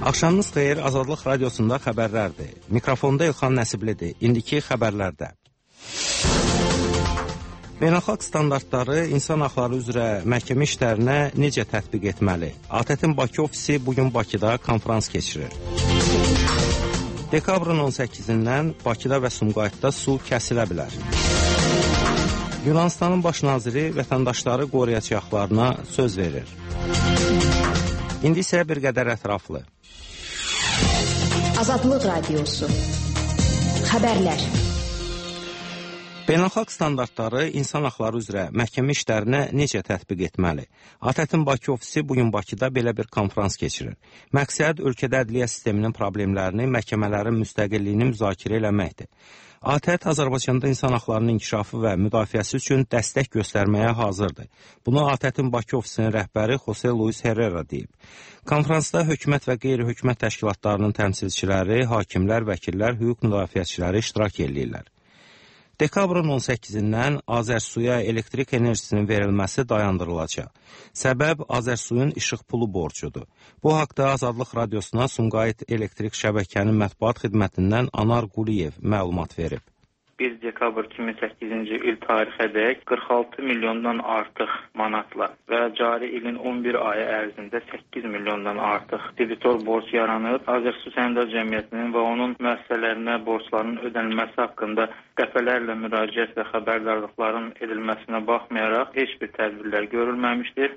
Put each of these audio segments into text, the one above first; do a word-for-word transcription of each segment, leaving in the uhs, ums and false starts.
Axşamınız xeyir, Azadlıq Radiosunda xəbərlərdir. Mikrofonda İlxan Nəsiblidir. İndiki xəbərlərdə. Beynəlxalq standartları insan haqları üzrə məhkəmə işlərinə necə tətbiq etməli? ATƏT-in Bakı ofisi bugün Bakıda konferans keçirir. Dekabrın on səkkizindən Bakıda və Sumqayıtda su kəsilə bilər. Yunanistanın baş naziri vətəndaşları qoruyacaqlarına söz verir. İndi isə bir qədər ətraflı. Azadlıq Radiosu. Xəbərlər. Beynəlxalq standartları insan haqları üzrə məhkəmə işlərinə necə tətbiq etməli? ATƏT-in Bakı ofisi bugün Bakıda belə bir konferans keçirir. Məqsəd ölkədə ədliyyə sisteminin problemlərini, məhkəmələrin müstəqilliyini müzakirə eləməkdir. ATƏT Azərbaycanda insan haqlarının inkişafı və müdafiəsi üçün dəstək göstərməyə hazırdır. Bunu ATƏT-in Bakı ofisinin rəhbəri Jose Luis Herrera deyib. Konferansda hökumət və qeyri-hökumət təşkilatlarının təmsilçiləri, hakimlər, vəkillər, hüquq müdafiəçiləri iştirak edirlər. Dekabrın on səkkizindən Azərsuya elektrik enerjisinin verilməsi dayandırılacaq. Səbəb Azərsuyun işıq pulu borcudur. Bu haqda Azadlıq Radiosuna Sumqayıt elektrik şəbəkənin mətbuat xidmətindən Anar Quliyev məlumat verib. bir dekabr iki min səkkizinci il tarixədək qırx altı milyondan artıq manatla və cari ilin on bir ayı ərzində səkkiz milyondan artıq debitor borc yaranıb. Azərsu Səhmdar Cəmiyyətinin və onun müəssisələrinə borcların ödənilməsi haqqında dəfələrlə müraciət və xəbərdarlıqların edilməsinə baxmayaraq heç bir tədbirlər görülməmişdir.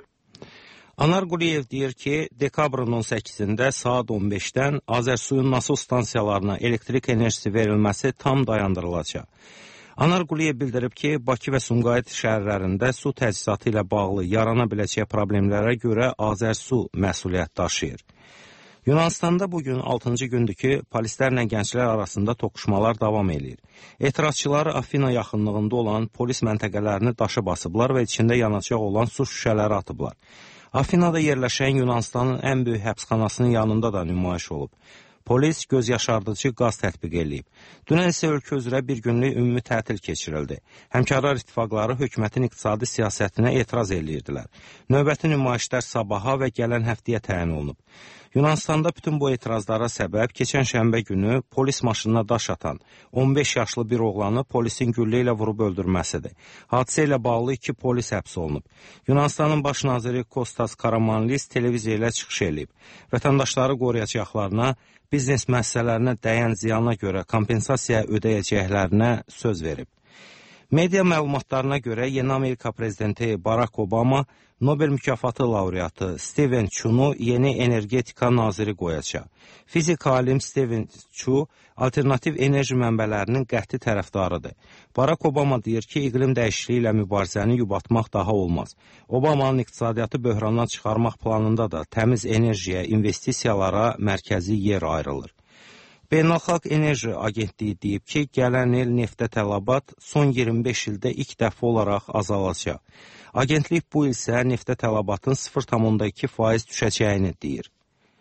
Anar Quliyev deyir ki, dekabrın on səkkizində saat on beşdən Azərsuyun nasos stansiyalarına elektrik enerjisi verilməsi tam dayandırılacaq. Anar Quliyev bildirib ki, Bakı və Sumqayıt şəhərlərində su təchizatı ilə bağlı yarana biləcək problemlərə görə Azərsu məsuliyyət daşıyır. Yunanistanda bugün altıncı gündür ki, polislərlə gənclər arasında toqquşmalar davam edir. Etirazçılar Afina yaxınlığında olan polis məntəqələrini daşı basıblar və içində yanacaq olan su şüşələri atıblar. Afinada yerləşən Yunanistanın ən böyük həbsxanasının yanında da nümayiş olub. Polis göz yaşardıcı qaz tətbiq edib. Dünən isə ölkə üzrə bir günlük ümumi tətil keçirildi. Həmkarlar ittifaqları hökumətin iqtisadi siyasətinə etiraz edirdilər. Növbəti nümayişlər sabaha və gələn həftəyə təyin olunub. Yunanistanda bütün bu etirazlara səbəb keçən şənbə günü polis maşınına daş atan on beş yaşlı bir oğlanı polisin güllə ilə vurub öldürməsidir. Hadisə ilə bağlı iki polis həbs olunub. Yunanistanın baş naziri Kostas Karamanlis televiziya ilə çıxış edib. Vətəndaşları qoruyacaqlarına, biznes müəssisələrinə dəyən ziyana görə kompensasiya ödəyəcəklərinə söz verib. Media məlumatlarına görə yeni Amerika prezidenti Barack Obama Nobel mükafatı laureatı Steven Chun'u yeni energetika naziri qoyacaq. Fizik alim Steven Chu alternativ enerji mənbələrinin qəti tərəfdarıdır. Barack Obama deyir ki, iqlim dəyişikliyi ilə mübarizəni yubatmaq daha olmaz. Obamanın iqtisadiyyatı böhrandan çıxarmaq planında da təmiz enerjiyə, investisiyalara mərkəzi yer ayrılır. Beynəlxalq Enerji Agentliyi deyib ki, gələn il neftə tələbat son iyirmi beş ildə ilk dəfə olaraq azalacaq. Agentlik bu il isə neftə tələbatın sıfır tam iki faiz düşəcəyini deyir.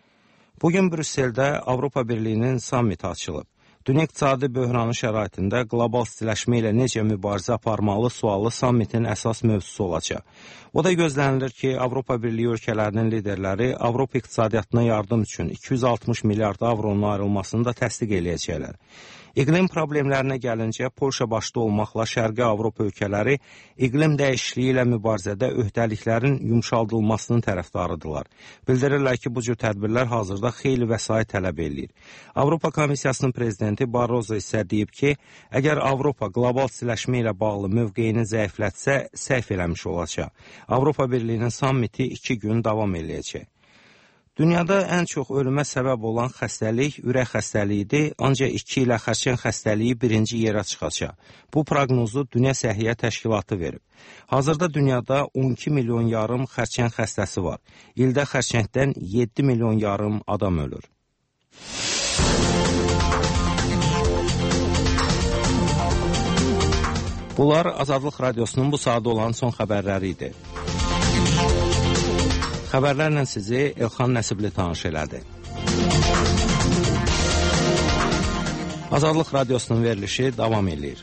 Bugün Brüsseldə Avropa Birliyinin sammiti açılıb. Dünya iqtisadi böhranı şəraitində qlobal istiləşmə ilə necə mübarizə aparmalı sualı sammitin əsas mövzusu olacaq. O da gözlənilir ki, Avropa Birliyi ölkələrinin liderləri Avropa iqtisadiyyatına yardım üçün iki yüz altmış milyard avronun ayrılmasını da təsdiq eləyəcəklər. İqlim problemlərinə gəlincə, Polşa başda olmaqla Şərqi Avropa ölkələri iqlim dəyişikliyi ilə mübarizədə öhdəliklərin yumşaldılmasının tərəfdarıdırlar. Bildirirlər ki, bu cür tədbirlər hazırda xeyli vəsait tələb edir. Avropa Komissiyasının prezidenti Barroso isə deyib ki, əgər Avropa qlobal istiləşmə ilə bağlı mövqeyini zəiflətsə, səhv eləmiş olacaq. Avropa Birliyinin sammiti iki gün davam eləyəcək. Dünyada ən çox ölümə səbəb olan xəstəlik ürək xəstəliyidir, ancaq iki ilə xərçəng xəstəliyi birinci yerə çıxacaq. Bu proqnozu Dünya Səhiyyə Təşkilatı verib. Hazırda dünyada on iki milyon yarım xərçəng xəstəsi var. İldə xərçəngdən yeddi milyon yarım adam ölür. Bunlar Azadlıq Radiosunun bu saatda olan son xəbərləri idi. Xəbərlərlə sizi Elxan Nəsibli tanış elədi. Azadlıq Radiosunun verilişi davam edir.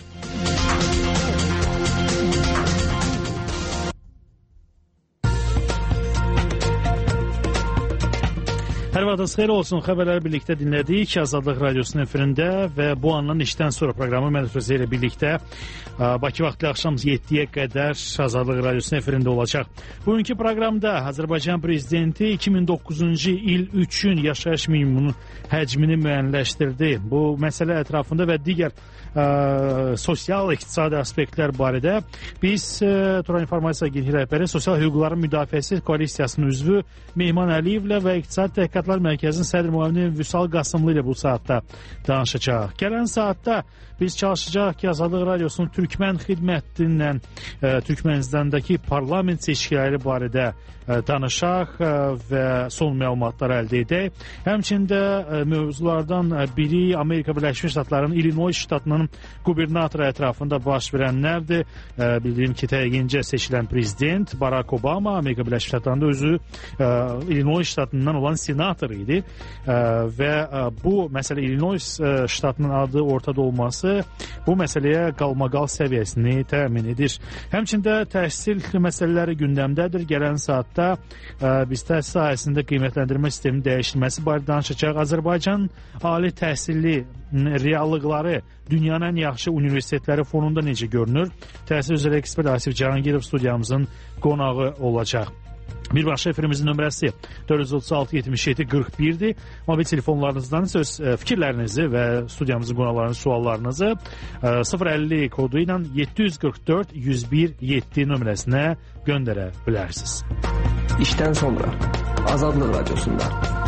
Hər vaxtınız xeyir olsun. Xəbərləri birlikdə dinlədik. Azadlıq Radiosunun efirində və bu andan işdən sonra proqramı mən Özə ilə birlikdə Bakı vaxtı axşam yeddiyə qədər Azadlıq Radiosunun efirində olacaq. Bugünkü proqramda Azərbaycan Prezidenti iki min doqquzuncu il üçün yaşayış minimumunun həcmini müəyyənləşdirdi. Bu məsələ ətrafında və digər ə, sosial-iqtisadi aspektlər barədə biz ə, Turan İnformasiya Agentliyi rəhbəri Sosial Hüquqların Müdafiəsi Koalisiyasının üzvü Mehman Əliyevlə və İqtisadi Təhqiqatlar Mərkəzinin sədr müavini Vüsal Qasımlı ilə bu saatda danışacaq. Gələn saatda biz çalışacağıq ki, Azadlıq Radiosunun Türkmen xidmətindən e, Türkmenistandakı parlament seçkiləri barədə e, danışaq e, və son məlumatlar əldə edək. Həmçində e, mövzulardan biri Amerika Birləşmiş Ştatlarının Illinois ştatının qubernatoru ətrafında baş verənlərdir. E, bildiyim ki, təqiqincə seçilən prezident Barack Obama Amerika Birləşmiş Ştatlarında özü e, Illinois ştatından olan senator idi e, və e, bu məsələ Illinois e, ştatının adı ortada olması bu məsələyə qalmaqal səviyyəsini təmin edir. Həmçində təhsil məsələləri gündəmdədir. Gələn saatda ə, biz təhsil sahəsində qiymətləndirmə sisteminin dəyişilməsi barədə danışacaq. Azərbaycan ali təhsilli reallıqları dünyanın ən yaxşı universitetləri fonunda necə görünür? Təhsil üzrə ekspert Asif Cahangirov studiyamızın qonağı olacaq. Birbaşa efirimizin nömrəsi dörd yüz otuz altı yetmiş yeddi qırx birdir. Mobil telefonlarınızdan söz fikirlərinizi və studiyamızın qonaqlarının suallarınızı sıfır əlli kodu ilə yeddi yüz qırx dörd yüz bir yeddi nömrəsinə göndərə bilərsiniz. İşdən sonra Azadlıq Radiosunda.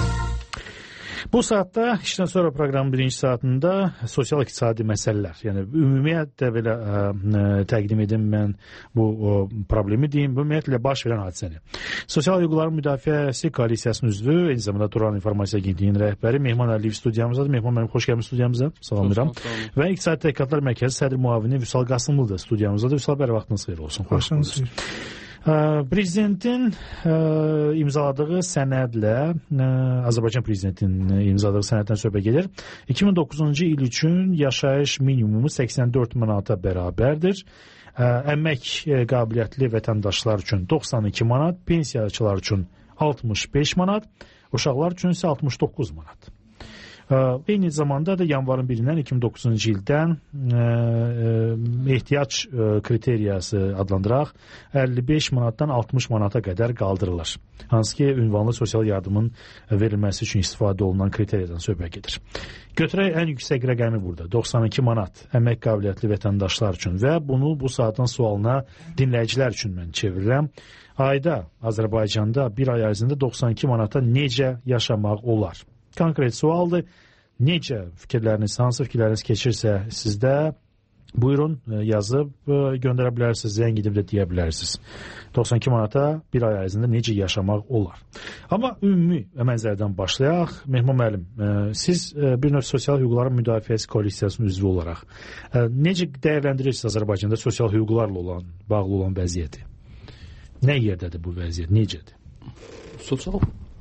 Bu saatda işdən sonra proqramın birinci saatında sosial-iqtisadi məsələlər, yəni ümumiyyətlə belə ə, ə, təqdim edim mən bu o, problemi deyim, ümumiyyətlə baş verən hadisəni. Sosial Hüquqların Müdafiəsi Koalisiyasının üzvü, eyni zamanda Turan İnformasiya Agentliyinin rəhbəri Mehman Əliyev studiyamızdadır. Mehman mənim xoş gəlmiş studiyamıza. Salamlayıram. Və İqtisadi Təhqiqatlar Mərkəzi sədr müavini Vüsal Qasımlı da studiyamızdadır. Vüsal bəy, vaxtınız xeyir olsun. Xoş gəldiniz. Prezidentin ə, imzaladığı sənədlə, ə, Azərbaycan prezidentinin imzaladığı sənəddən söhbət gedir. iki min doqquzuncu il üçün yaşayış minimumu səksən dörd manata bərabərdir. Ə, əmək qabiliyyətli vətəndaşlar üçün doxsan iki manat, pensiyaçılar üçün altmış beş manat, uşaqlar üçün isə altmış doqquz manat. Eyni zamanda da yanvarın birindən iki min doqquzuncu ildən ə, ə, ehtiyac ə, kriteriyası adlandıraq əlli beş manatdan altmış manata qədər qaldırılır. Hansı ki, ünvanlı sosial yardımın verilməsi üçün istifadə olunan kriteriyadan söhbət gedir. Götürək ən yüksək rəqəmi burada, doxsan iki manat əmək qabiliyyətli vətəndaşlar üçün və bunu bu saatın sualına dinləyicilər üçün mən çevirirəm. Ayda Azərbaycanda bir ay ərzində doxsan iki manata necə yaşamaq olar? Konkret sualdır. Necə fikirləriniz, hansı fikirləriniz keçirsə sizdə buyurun yazıb göndərə bilərsiniz, zəng edib də deyə bilərsiniz. doxsan iki manata bir ay ərzində necə yaşamaq olar? Amma ümumi mənzərədən başlayaq. Mehman müəllim, siz bir növ Sosial Hüquqların Müdafiəsi Koalisiyasının üzvü olaraq necə dəyərləndirirsiniz Azərbaycanda sosial hüquqlarla olan, bağlı olan vəziyyəti? Nə yerdədir bu vəziyyət, necədir? Sosial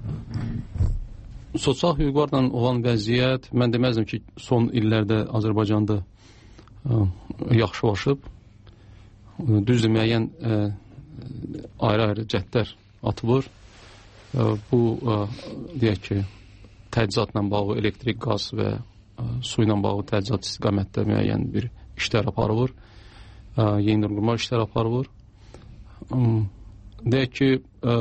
Sosial hüquqlarla olan vəziyyət, mən deməzdim ki, son illərdə Azərbaycanda ə, yaxşılaşıb. Düzdür, müəyyən ə, ayrı-ayrı cəhdlər atılır. Ə, bu, ə, deyək ki, təchizatla bağlı elektrik, qaz və ə, su ilə bağlı təchizat istiqamətdə müəyyən bir işlər aparılır. Ə, yeni qurma işlər aparılır. Ə, deyək ki, ə,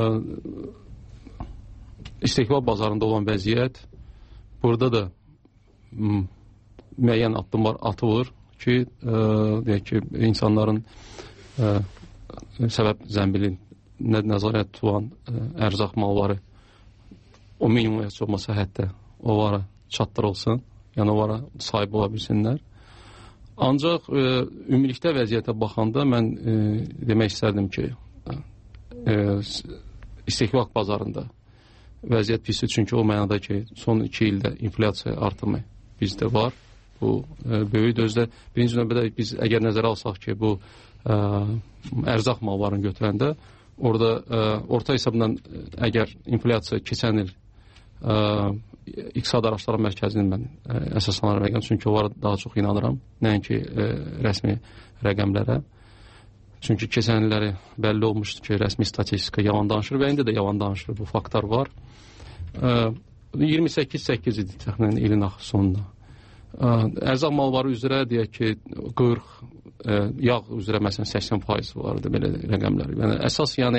İstehbab bazarında olan vəziyyət, burada da m, müəyyən addımlar atılır ki, ə, deyək ki, insanların ə, səbəb zəmbili nə, nəzarət tutan ə, ərzaq malları o minimum heç olmasa hətta onlara çatdırılsın, yəni onlara sahib ola bilsinlər. Ancaq ə, ümumilikdə vəziyyətə baxanda mən ə, demək istərdim ki, ə, istehbab bazarında vəziyyət pisdir, çünki o mənada ki, son iki ildə inflyasiya artımı bizdə var. Bu ə, böyükdür. Özdə birinci növbədə biz əgər nəzərə alsaq ki, bu ə, ərzaq mallarını götürəndə orada ə, orta hesabla əgər inflyasiya keçən il ə, İqtisad Araşdırma Mərkəzinin mən ə, əsaslanaraq rəqəm, çünki onlara daha çox inanıram, nəinki ə, rəsmi rəqəmlərə. Çünki keçən illəri bəlli olmuşdu ki, rəsmi statistika yalan danışır və indi də yalan danışır. Bu faktlar var. Ə, iyirmi səkkiz səkkiz idi təxminən ilin axır sonunda. Ərzaq malları üzrə deyək ki, qırx, yağ üzrə məsələn səksən faiz vardı belə rəqəmlər. Yəni əsas yəni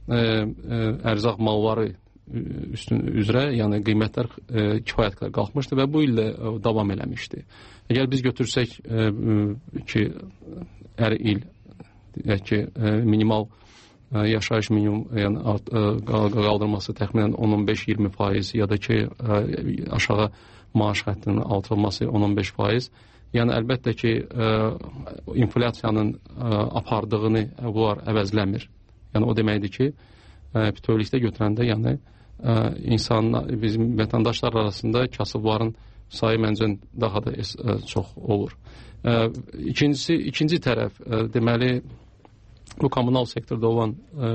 ərzaq malları üstün üzrə, yəni qiymətlər kifayət qədər qalxmışdı və bu il də davam eləmişdi. Əgər biz götürsək ki, hər il deyək ki, minimal yaşayış minimum yəni qaldırılması təxminən on on beş iyirmi faiz ya da ki, aşağı maaş xəttinin artırılması on on beş faiz. Yəni əlbəttə ki, inflyasiyanın apardığını bunlar əvəzləmir. Yəni o deməkdir ki, bütövlükdə götürəndə yəni insanlar, bizim vətəndaşlar arasında kasıbların sayı məncə daha da çox olur. İkincisi, ikinci tərəf, deməli, bu kommunal sektorda olan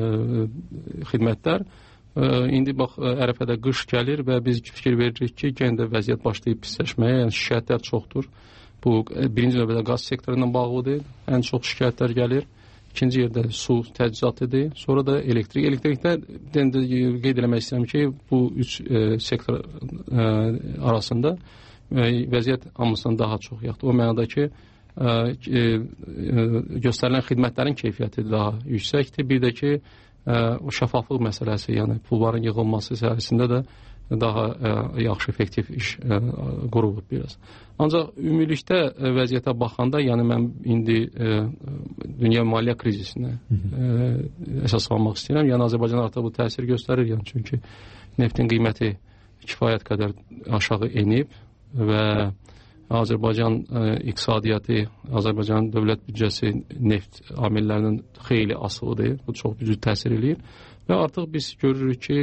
xidmətlər, indi bax, ərəfədə qış gəlir və biz fikir veririk ki, yenə də vəziyyət başlayıb pisləşməyə, yəni şikayətlər çoxdur. Bu, birinci növbədə qaz sektoru ilə bağlıdır, ən çox şikayətlər gəlir. İkinci yerdə su təchizatıdır, sonra da elektrik. Elektrikdə qeyd eləmək istəyirəm ki, bu üç e, sektor e, arasında e, vəziyyət hamısından daha çox yaxdır. O mənada ki, e, e, göstərilən xidmətlərin keyfiyyəti daha yüksəkdir. Bir də ki, e, o şəffaflıq məsələsi, yəni pulların yığılması səhəsində də daha e, yaxşı, effektiv iş e, qurulub biraz. Ancaq ümumilikdə e, vəziyyətə baxanda, yəni mən indi e, dünya maliyyə krizisinə e, əsaslanmaq istəyirəm. Yəni Azərbaycan artıq bu təsir göstərir, yəni çünki neftin qiyməti kifayət qədər aşağı enib və Azərbaycan e, iqtisadiyyatı, Azərbaycan dövlət büdcəsi neft amillərinin xeyli asılıdır. Bu çox güclü təsir eləyir. Və artıq biz görürük ki,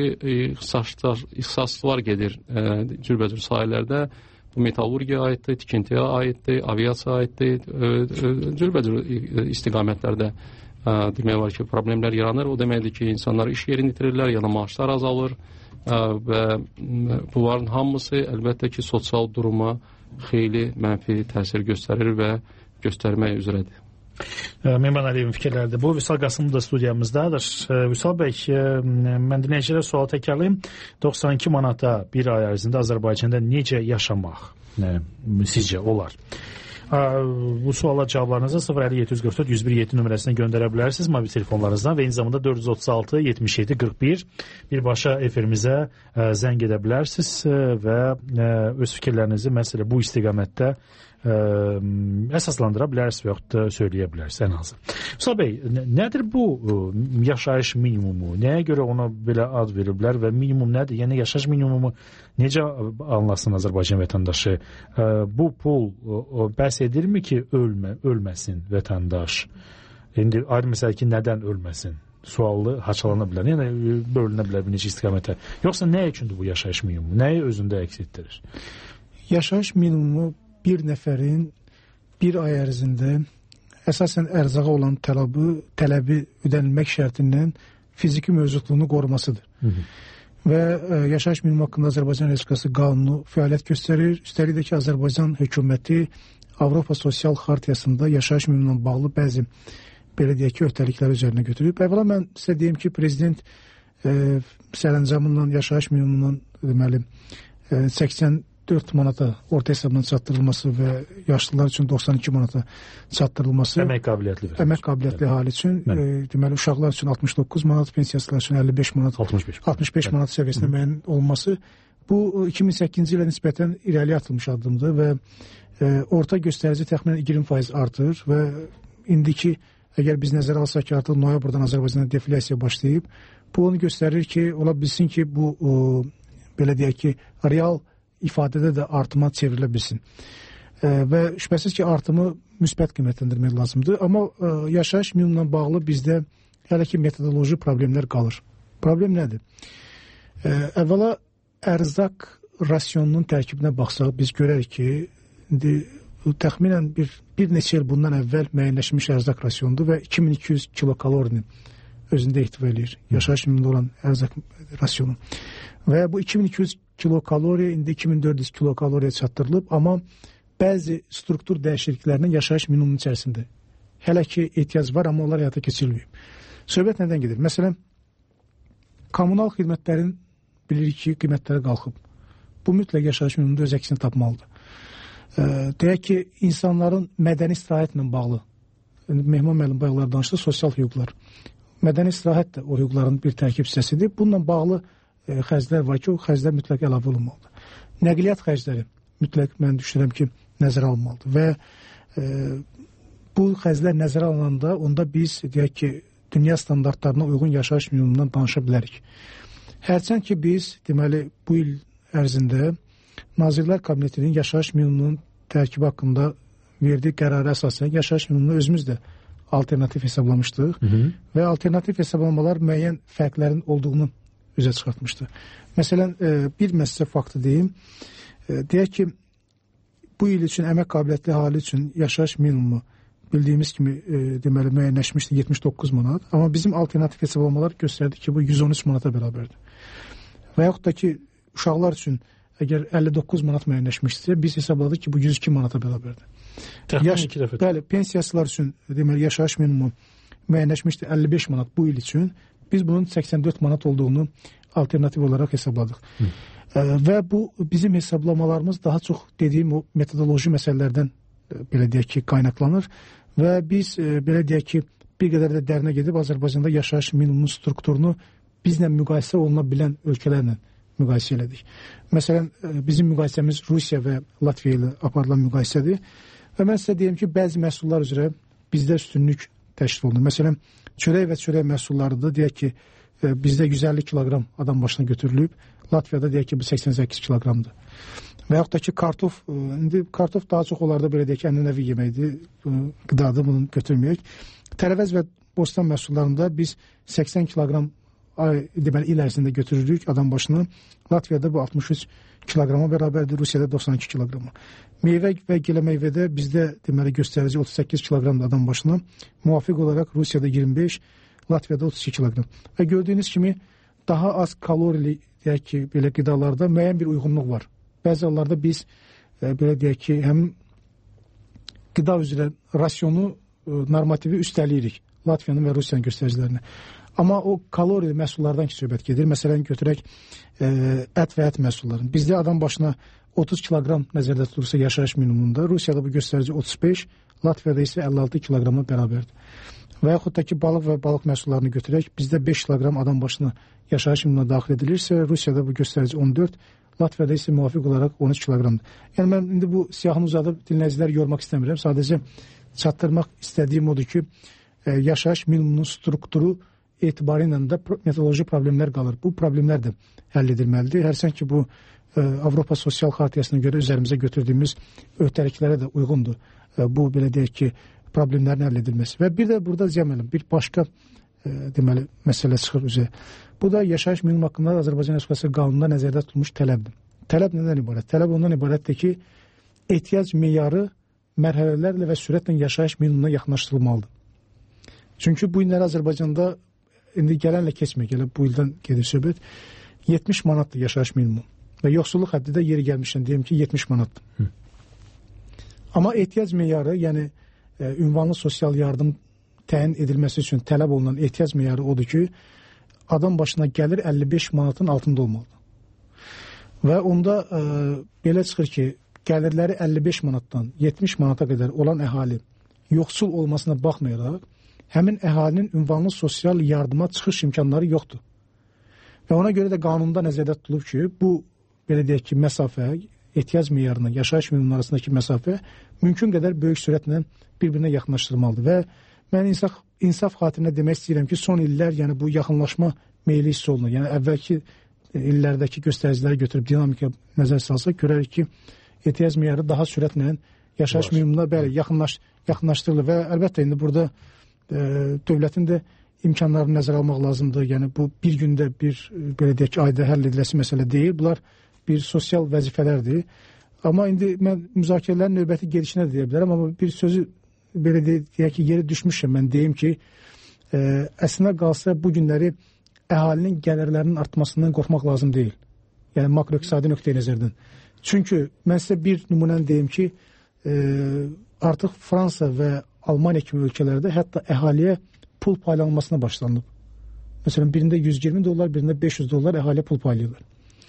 ixtisaslar gedir e, cürbəcür sahələrdə. Bu metallurgiya aiddir, tikintiyə aiddir, aviasiya aiddir, cürbəcür istiqamətlərdə e, demək var ki, problemlər yaranır. O deməkdir ki, insanlar iş yerini itirirlər, yəni maaşlar azalır e, və bunların hamısı əlbəttə ki, sosial duruma xeyli mənfi təsir göstərir və göstərmək üzrədir. Mehman Əliyevin fikirləridir. Bu Vüsal Qasımov da studiyamızdadır. Vüsal bəy, mən dinləyicilərə sual təkrarlayım. doxsan iki manata bir ay ərzində Azərbaycanda necə yaşamaq nə, sizcə olar? Bu suala cavablarınızı sıfır əlli yeddi yüz qırx dörd yüz bir yeddi nömrəsinə göndərə bilərsiniz mobil telefonlarınızdan və eyni zamanda dörd yüz otuz altı yetmiş yeddi qırx bir birbaşa efirimizə zəng edə bilərsiniz və öz fikirlərinizi məsələ bu istiqamətdə Ə, əsaslandıra bilərsiniz və yaxud da söyləyə bilərsiniz ən azı. Vüsal bəy, nədir bu ə, yaşayış minimumu? Nəyə görə ona belə ad veriblər və minimum nədir? Yəni yaşayış minimumu necə anlasın Azərbaycan vətəndaşı? Ə, bu pul ə, bəhs edirmi ki, ölmə, ölməsin vətəndaş? İndi ayrı məsələ ki, nədən ölməsin? Suallı haçalana bilər. Yəni bölünə bilər bir neçə istiqamətə. Yoxsa nə üçündür bu yaşayış minimumu? Nəyi özündə əks etdirir? Yaşayış minimumu bir nəfərin bir ay ərzində əsasən ərzağa olan tələbi, tələbi ödənilmək şərtindən fiziki mövcudluğunu qorumasıdır. Hı -hı. Və ə, yaşayış minimumu haqqında Azərbaycan Respublikası qanunu fəaliyyət göstərir. Üstəlik də ki, Azərbaycan hökuməti Avropa Sosial Xartiyasında yaşayış minimumuna bağlı bəzi belə deyək ki, öhdəlikləri üzərinə götürüb. Əvvəla mən sizə deyim ki, prezident ə, sərəncamından yaşayış minimumundan deməli ə, səksən dörd manata orta hesabdan çatdırılması və yaşlılar üçün doxsan iki manata çatdırılması. Əmək qabiliyyətli. Əmək qabiliyyətli əhali üçün, e, deməli uşaqlar üçün altmış doqquz manat, pensiyasılar üçün əlli beş manat, altmış beş, altmış beş manat səviyyəsində müəyyən olması bu iki min səkkizinci ilə nisbətən irəliyə atılmış addımdır və e, orta göstərici təxminən iyirmi faiz artır və indiki əgər biz nəzərə alsaq ki, artıq noyabrdan Azərbaycanda deflyasiya başlayıb, bu onu göstərir ki, ola bilsin ki, bu o, belə deyək ki, real ifadədə də artıma çevrilə bilsin. E, və şübhəsiz ki, artımı müsbət qiymətləndirmək lazımdır. Amma e, yaşayış minimumla bağlı bizdə hələ ki metodoloji problemlər qalır. Problem nədir? E, əvvəla ərzaq rasionunun tərkibinə baxsaq, biz görərik ki, indi təxminən bir, bir neçə il bundan əvvəl müəyyənləşmiş ərzaq rasionudur və iki min iki yüz kilokalorinin özündə ehtiva eləyir. Yaşayış minimumunda olan ərzaq rasionu. Və bu iki min iki yüz kilokaloriya indi iki min dörd yüz kilokaloriya çatdırılıb, amma bəzi struktur dəyişikliklərinin yaşayış minimumunun içərisində. Hələ ki ehtiyac var, amma onlar həyata keçirilməyib. Söhbət nədən gedir? Məsələn, kommunal xidmətlərin bilirik ki, qiymətləri qalxıb. bu mütləq yaşayış minimumunda öz əksini tapmalıdır. E, deyək ki, insanların mədəni istirahətlə bağlı, yəni, Mehman müəllim bayaqlar danışdı, sosial hüquqlar. Mədəni istirahət də o hüquqların bir tərkib hissəsidir. Bununla bağlı e, xərclər var ki, o xərclər mütləq əlavə olunmalıdır. Nəqliyyat xərcləri mütləq mən düşünürəm ki, nəzərə alınmalıdır və e, bu xərclər nəzərə alınanda onda biz deyək ki, dünya standartlarına uyğun yaşayış minimumundan danışa bilərik. Hərçənd ki, biz deməli bu il ərzində Nazirlər Kabinetinin yaşayış minimumunun tərkibi haqqında verdiyi qərara əsasən yaşayış minimumunu özümüz də alternativ hesablamışdıq hı -hı. və alternativ hesablamalar müəyyən fərqlərin olduğunu üzə çıxartmışdı. Məsələn, bir məsələ faktı deyim. Deyək ki, bu il üçün əmək qabiliyyətli əhali üçün yaşayış minimumu bildiyimiz kimi e, deməli müəyyənləşmişdi yetmiş doqquz manat. Amma bizim alternativ hesablamalar göstərdi ki, bu yüz on üç manata bərabərdir. Və yaxud da ki, uşaqlar üçün əgər əlli doqquz manat müəyyənləşmişsə, biz hesabladıq ki, bu yüz iki manata bərabərdir. Yaş, bəli, pensiyasılar üçün deməli yaşayış minimumu müəyyənləşmişdi əlli beş manat bu il üçün. Biz bunun səksən dörd manat olduğunu alternativ olaraq hesabladıq. Hı. E, və bu bizim hesablamalarımız daha çox dediyim o metodoloji məsələlərdən e, belə deyək ki, qaynaqlanır. Və biz e, belə deyək ki, bir qədər də dərinə gedib Azərbaycanda yaşayış minimumunun strukturunu bizlə müqayisə oluna bilən ölkələrlə müqayisə elədik. Məsələn, e, bizim müqayisəmiz Rusiya və Latviya ilə aparılan müqayisədir. Və mən sizə deyim ki, bəzi məhsullar üzrə bizdə üstünlük təşkil olunur. Məsələn, çörək və çörək məhsullarıdır. Deyək ki, e, bizdə yüz əlli kiloqram adam başına götürülüb. Latviyada deyək ki, bu səksən səkkiz kiloqramdır. Və yaxud da ki, kartof, e, indi kartof daha çox onlarda belə deyək ki, ənənəvi yeməkdir, qıdadır, bunu götürməyək. Tərəvəz və bostan məhsullarında biz səksən kiloqram ay, deməli, il ərzində götürürük adam başına. Latviyada bu altmış üç kiloqrama bərabərdir, Rusiyada doxsan iki kiloqrama. Meyvə və gilə meyvədə bizdə deməli göstərici otuz səkkiz kiloqramdır adam başına. Müvafiq olaraq Rusiyada iyirmi beş, Latviyada otuz iki kiloqram. Və gördüyünüz kimi daha az kalorili deyək ki, belə qidalarda müəyyən bir uyğunluq var. Bəzi hallarda biz e, belə deyək ki, həm qida üzrə rasionu e, normativi üstəliyirik Latviyanın və Rusiyanın göstəricilərinə. Amma o kalorili məhsullardan ki, söhbət gedir. Məsələn, götürək e, ət və ət məhsullarını. Bizdə adam başına otuz kiloqram nəzərdə tutulursa yaşayış minimumunda, Rusiyada bu göstərici otuz beş, Latviyada isə əlli altı kiloqrama bərabərdir. Və yaxud da ki, balıq və balıq məhsullarını götürək, bizdə beş kiloqram adam başına yaşayış minimumuna daxil edilirsə, Rusiyada bu göstərici on dörd, Latviyada isə müvafiq olaraq on üç kiloqramdır. Yəni, mən indi bu siyahını uzadıb dinləyiciləri yormaq istəmirəm. Sadəcə çatdırmaq istədiyim odur ki, e, yaşayış minimumunun strukturu etibarı ilə də metodoloji problemlər qalır. Bu problemlər də həll edilməlidir. Hərçənd ki, bu e, Avropa Sosial Xartiyasına görə üzərimizə götürdüyümüz öhdəliklərə də uyğundur. E, bu, belə deyək ki, problemlərin həll edilməsi. Və bir də burada zəmələm, bir başqa e, deməli, məsələ çıxır üzə. Bu da yaşayış minimum haqqında Azərbaycan Respublikası qanununda nəzərdə tutulmuş tələbdir. Tələb nədən ibarət? Tələb ondan ibarətdir ki, ehtiyac meyarı mərhələlərlə və sürətlə yaşayış minimumuna yaxınlaşdırılmalıdır. Çünki bu günləri Azərbaycanda indi gələnlə keçmək, elə bu ildən gedir söhbət, yetmiş manatdır yaşayış minimum. Və yoxsulluq həddi də yeri gəlmişdən deyim ki, yetmiş manatdır. Hı. Amma ehtiyac meyarı, yəni e, ünvanlı sosial yardım təyin edilməsi üçün tələb olunan ehtiyac meyarı odur ki, adam başına gəlir əlli beş manatın altında olmalıdır. Və onda e, belə çıxır ki, gəlirləri əlli beş manatdan yetmiş manata qədər olan əhali yoxsul olmasına baxmayaraq, həmin əhalinin ünvanlı sosial yardıma çıxış imkanları yoxdur. Və ona görə də qanunda nəzərdə tutulub ki, bu, belə deyək ki, məsafə, ehtiyac meyarına, yaşayış minimumu arasındakı məsafə mümkün qədər böyük sürətlə bir-birinə yaxınlaşdırılmalıdır. Və mən insaf, insaf xatirinə demək istəyirəm ki, son illər yəni bu yaxınlaşma meyli hiss olunur. Yəni əvvəlki illərdəki göstəriciləri götürüb dinamika nəzər salsa, görərik ki, ehtiyac meyarı daha sürətlə yaşayış minimumuna bəli, yaxınlaş, yaxınlaşdırılır. Və əlbəttə indi burada e, dövlətin də imkanlarını nəzərə almaq lazımdır. Yəni bu bir gündə bir, belə deyək ki, ayda həll ediləsi məsələ deyil. Bunlar bir sosial vəzifələrdir. Amma indi mən müzakirələrin növbəti gedişinə deyə bilərəm, amma bir sözü belə deyək ki, yeri düşmüşəm, mən deyim ki, e, əslində qalsa bu günləri əhalinin gəlirlərinin artmasından qorxmaq lazım deyil. Yəni makroiqtisadi nöqteyi nəzərdən. Çünki mən sizə bir nümunəni deyim ki, e, artıq Fransa və Almaniya kimi ölkələrdə hətta əhaliyə pul paylanmasına başlanıb. Məsələn, birində yüz iyirmi dollar, birində beş yüz dollar əhaliyə pul paylayırlar.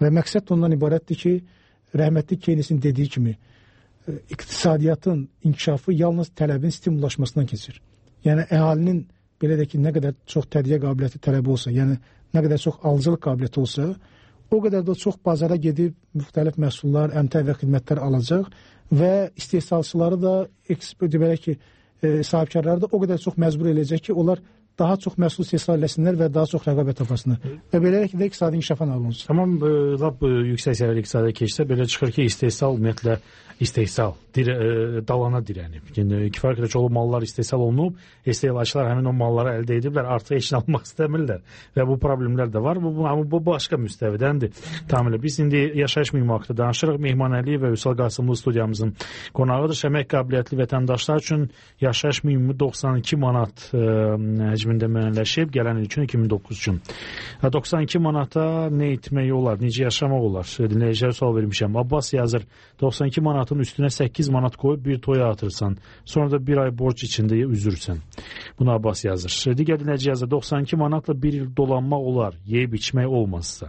Və məqsəd ondan ibarətdir ki, rəhmətli Keynesin dediyi kimi, iqtisadiyyatın inkişafı yalnız tələbin stimullaşmasından keçir. Yəni, əhalinin belə də ki, nə qədər çox tədqiq qabiliyyəti tələbi olsa, yəni nə qədər çox alıcılıq qabiliyyəti olsa, o qədər də çox bazara gedib müxtəlif məhsullar, əmtəə və xidmətlər alacaq və istehsalçıları da, belə ki, e, sahibkarları da o qədər çox məcbur edəcək ki, onlar daha çox məhsul istehsal eləsinlər və daha çox rəqabət tapasınlar. Və beləliklə də iqtisadi inkişafa nail olunsun. Tamam, e, lap e, yüksək səviyyəli iqtisadiyyata keçsə, belə çıxır ki, istehsal ümumiyyətlə istehsal dir e, dalana dirənib. Yəni kifayət qədər çoxlu mallar istehsal olunub, istehlakçılar həmin o malları əldə ediblər, artıq heç nə almaq istəmirlər və bu problemlər də var. Bu, bu, amma bu başqa müstəvidəndir. Tamamilə. Biz indi yaşayış mühimi haqqında danışırıq. Mehman Əliyev və Vüsal Qasımlı studiyamızın qonağıdır. Əmək qabiliyyətli vətəndaşlar üçün yaşayış mühimi doxsan iki manat e, həcmində müəyyənləşib, gələn il üçün iki min doqquz üçün. doxsan iki manata nə etmək olar, necə yaşamaq olar? Dinləyicilər sual vermişəm. Abbas yazır, doxsan iki manatın üstünə səkkiz manat qoyub bir toya atırsan. Sonra da bir ay borc içində üzürsən. Bunu Abbas yazır. Digər dinləyici yazır, doxsan iki manatla bir il dolanmaq olar, yeyib içmək olmazsa.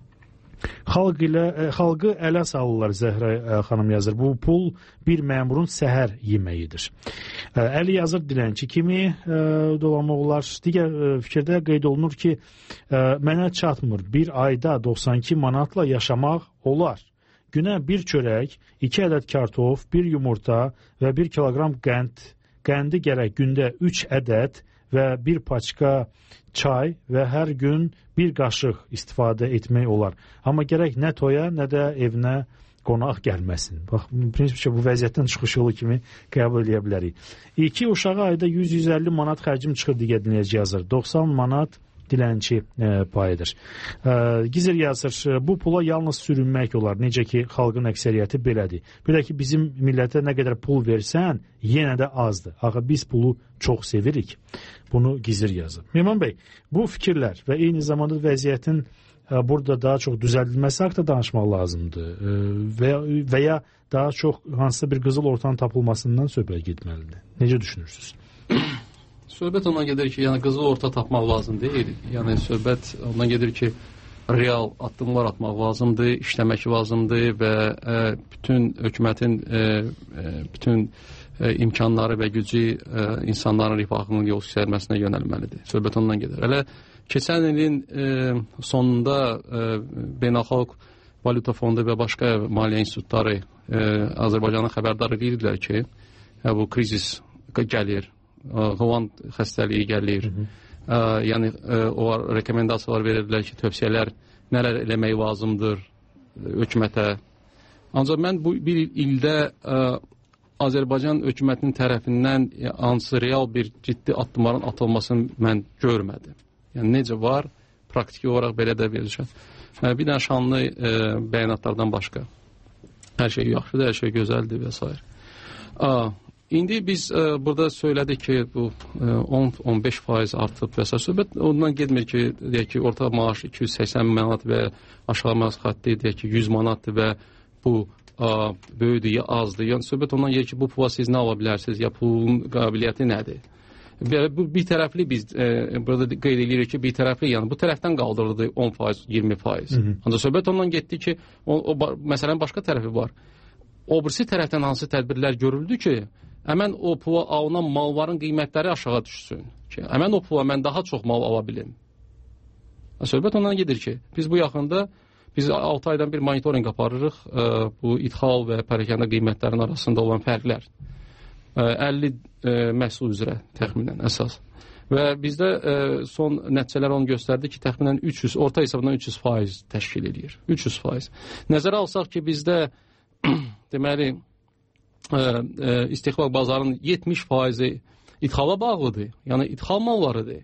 Xalq ilə, e, xalqı ələ salırlar, Zəhra e, xanım yazır. Bu pul bir məmurun səhər yeməyidir. E, Əli yazır, dilənçi kimi e, dolanmaq olar. Digər e, fikirdə qeyd olunur ki, e, mənə çatmır, bir ayda doxsan iki manatla yaşamaq olar. Günə bir çörək, iki ədəd kartof, bir yumurta və bir kiloqram qənd, qəndi gərək gündə üç ədəd və bir paçka çay və hər gün bir qaşıq istifadə etmək olar. Amma gərək nə toya, nə də evinə qonaq gəlməsin. Bax, prinsipcə bu vəziyyətdən çıxış yolu kimi qəbul edə bilərik. İki uşağı ayda yüz yüz əlli manat xərcim çıxır, digər dinləyici yazır. doxsan manat dilənçi e, payıdır. E, Gizir yazır, bu pula yalnız sürünmək olar. Necə ki, xalqın əksəriyyəti belədir. Bir də ki, bizim millətə nə qədər pul versən, yenə də azdır. Axı biz pulu çox sevirik. Bunu Gizir yazır. Mehman bəy, bu fikirlər və eyni zamanda vəziyyətin e, burada daha çox düzəldilməsi haqqında danışmaq lazımdır. E, və, və ya daha çox hansısa bir qızıl ortanın tapılmasından söhbət getməlidir. Necə düşünürsünüz? Söhbət ondan gedir ki, yəni qızıl orta tapmaq lazım deyil. Yəni söhbət ondan gedir ki, real addımlar atmaq lazımdır, işləmək lazımdır və e, bütün hökumətin e, e, bütün e, imkanları və gücü e, insanların rifahının yol göstərməsinə yönəlməlidir. Söhbət ondan gedir. Hələ keçən ilin e, sonunda e, Beynəlxalq Valyuta Fondu və başqa maliyyə institutları e, Azərbaycanı xəbərdar edirdilər ki, e, bu krizis gəlir. Qovan xəstəliyi gəlir. Hı -hı. Ə, yəni ə, o rekomendasiyalar verirdilər ki, tövsiyələr nələr eləmək lazımdır hökumətə. Ancaq mən bu bir ildə ə, Azərbaycan hökumətinin tərəfindən hansı real bir ciddi addımların atılmasını mən görmədim. Yəni necə var, praktiki olaraq belə də veriləcək. Bir dənə şanlı ə, bəyanatlardan başqa. Hər şey yaxşıdır, hər şey gözəldir və s. Ə, İndi biz e, burada söylədik ki, bu e, on on beş faiz artıb və s. Söhbət ondan getmir ki, deyək ki, orta maaş iki yüz səksən manat və aşağı maaş xətti deyək ki, yüz manatdır və bu a, böyüdür ya azdır. Yəni söhbət ondan gedir ki, bu pula siz nə ala bilərsiniz, ya pulun qabiliyyəti nədir? Və bu bir tərəfli biz e, burada qeyd edirik ki, bir tərəfli, yəni bu tərəfdən qaldırıldı on faiz, iyirmi faiz. Hı -hı. Ancaq söhbət ondan getdi ki, o, o məsələnin başqa tərəfi var. O birisi tərəfdən hansı tədbirlər görüldü ki, həmən o pula alınan malların qiymətləri aşağı düşsün. Ki, həmən o pula mən daha çox mal ala bilim. Söhbət ondan gedir ki, biz bu yaxında biz altı aydan bir monitoring aparırıq ə, bu idxal və pərakəndə qiymətlərin arasında olan fərqlər. Ə, əlli ə, məhsul üzrə təxminən əsas. Və bizdə ə, son nəticələr onu göstərdi ki, təxminən üç yüz, orta hesabından üç yüz faiz təşkil edir. üç yüz faiz. Nəzərə alsaq ki, bizdə deməli Ə, ə, istiqlal bazarının yetmiş faizi idxala bağlıdır. Yəni idxal mallarıdır.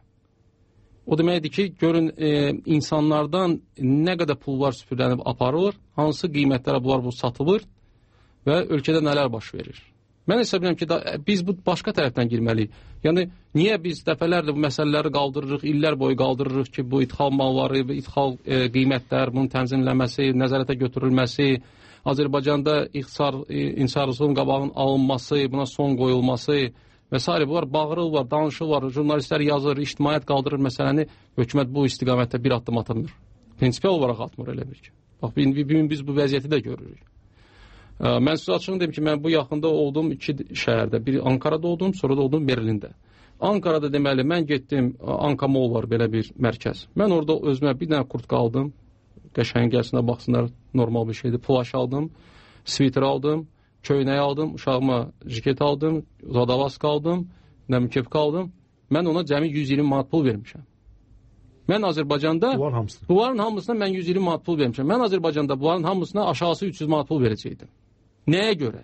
O deməkdir ki, görün e, insanlardan nə qədər pullar süpürlənib aparılır, hansı qiymətlərə bunlar bu satılır və ölkədə nələr baş verir. Mən hesab edirəm ki, da, biz bu başqa tərəfdən girməliyik. Yəni niyə biz dəfələrlə bu məsələləri qaldırırıq, illər boyu qaldırırıq ki, bu idxal malları, idxal e, qiymətlər, bunun tənzimlənməsi, nəzarətə götürülməsi, Azərbaycanda inhisarçılığın qabağının alınması, buna son qoyulması və s. Bunlar bağırırlar, danışırlar, jurnalistlər yazır, ictimaiyyət qaldırır məsələni, hökumət bu istiqamətdə bir addım atılmır. Prinsipiyal olaraq atmır elə bir ki. Bax, bir gün biz bu vəziyyəti də görürük. Mən sizə açığını deyim ki, mən bu yaxında olduğum iki şəhərdə, biri Ankara'da oldum, sonra da oldum Berlində. Ankara'da deməli, mən getdim, Ankamol var belə bir mərkəz. Mən orada özümə bir dənə kurtka aldım, qəşəng gəlsinə baxsınlar, normal bir şeydir. Flaş aldım, sviter aldım, köynəyi aldım, uşağıma jiket aldım, zadavask aldım, nəmkepka aldım. Mən ona cəmi yüz iyirmi manat pul vermişəm. Mən Azərbaycanda bunların hamısına. bunların hamısına mən yüz iyirmi manat pul vermişəm. Mən Azərbaycanda bunların hamısına aşağısı üç yüz manat pul verəcəkdim. Nəyə görə?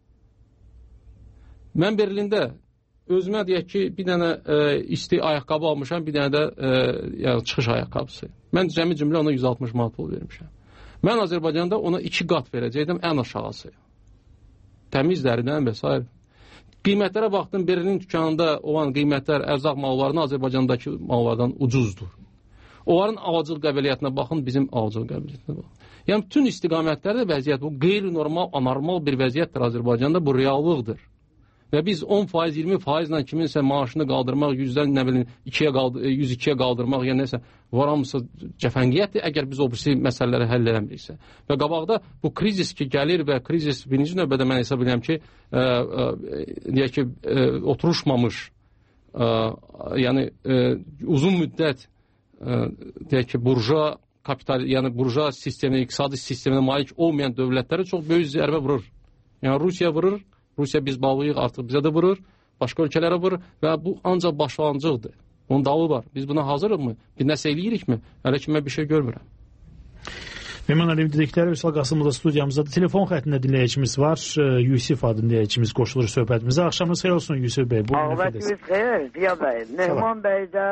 Mən Berlində özümə deyək ki, bir dənə e, isti ayaqqabı almışam, bir dənə də e, yəni çıxış ayaqqabısı. Mən cəmi cümlə ona yüz altmış manat pul vermişəm. Mən Azərbaycanda ona iki qat verəcəkdim, ən aşağısı. Təmiz dəridən və s. Qiymətlərə baxdım, Berlin dükanında olan qiymətlər ərzaq mallarına Azərbaycandakı mallardan ucuzdur. Onların avcılıq qəbiliyyətinə baxın, bizim avcılıq qəbiliyyətinə baxın. Yəni, bütün istiqamətlərdə vəziyyət bu, qeyri-normal, anormal bir vəziyyətdir Azərbaycanda, bu reallıqdır. Və biz on faiz, iyirmi faizlə kiminsə maaşını qaldırmaq, yüzdən nə bilim, yüz ikiyə qaldırmaq, yəni nəsə, var hamısı cəfəngiyyətdir, əgər biz o birisi məsələləri həll eləmiriksə. Və qabaqda bu krizis ki, gəlir və krizis birinci növbədə mən hesab edirəm ki, ə, ə, deyək ki, ə, oturuşmamış, ə, yəni ə, uzun müddət, ə, deyək ki, burja kapital, yəni burja sistemi, iqtisadi sisteminə malik olmayan dövlətlərə çox böyük zərbə vurur. Yəni Rusiya vurur, Rusiya biz bağlıyıq, artıq bizə də vurur, başqa ölkələrə vurur və bu ancaq başlanğıcıdır. Onun dalı var. Biz buna hazırıq mı? Bir nəsə eləyirikmi? Hələ ki, mən bir şey görmürəm. Məmən Əliyev dedikləri Vüsal Qasımov da studiyamızdadır. Telefon xəttində dinləyicimiz var. Yusif adlı dinləyicimiz qoşulur söhbətimizə. Axşamınız xeyir olsun Yusif bəy. Ağabətimiz xeyir, Ziya bəy. Mehman bəy də,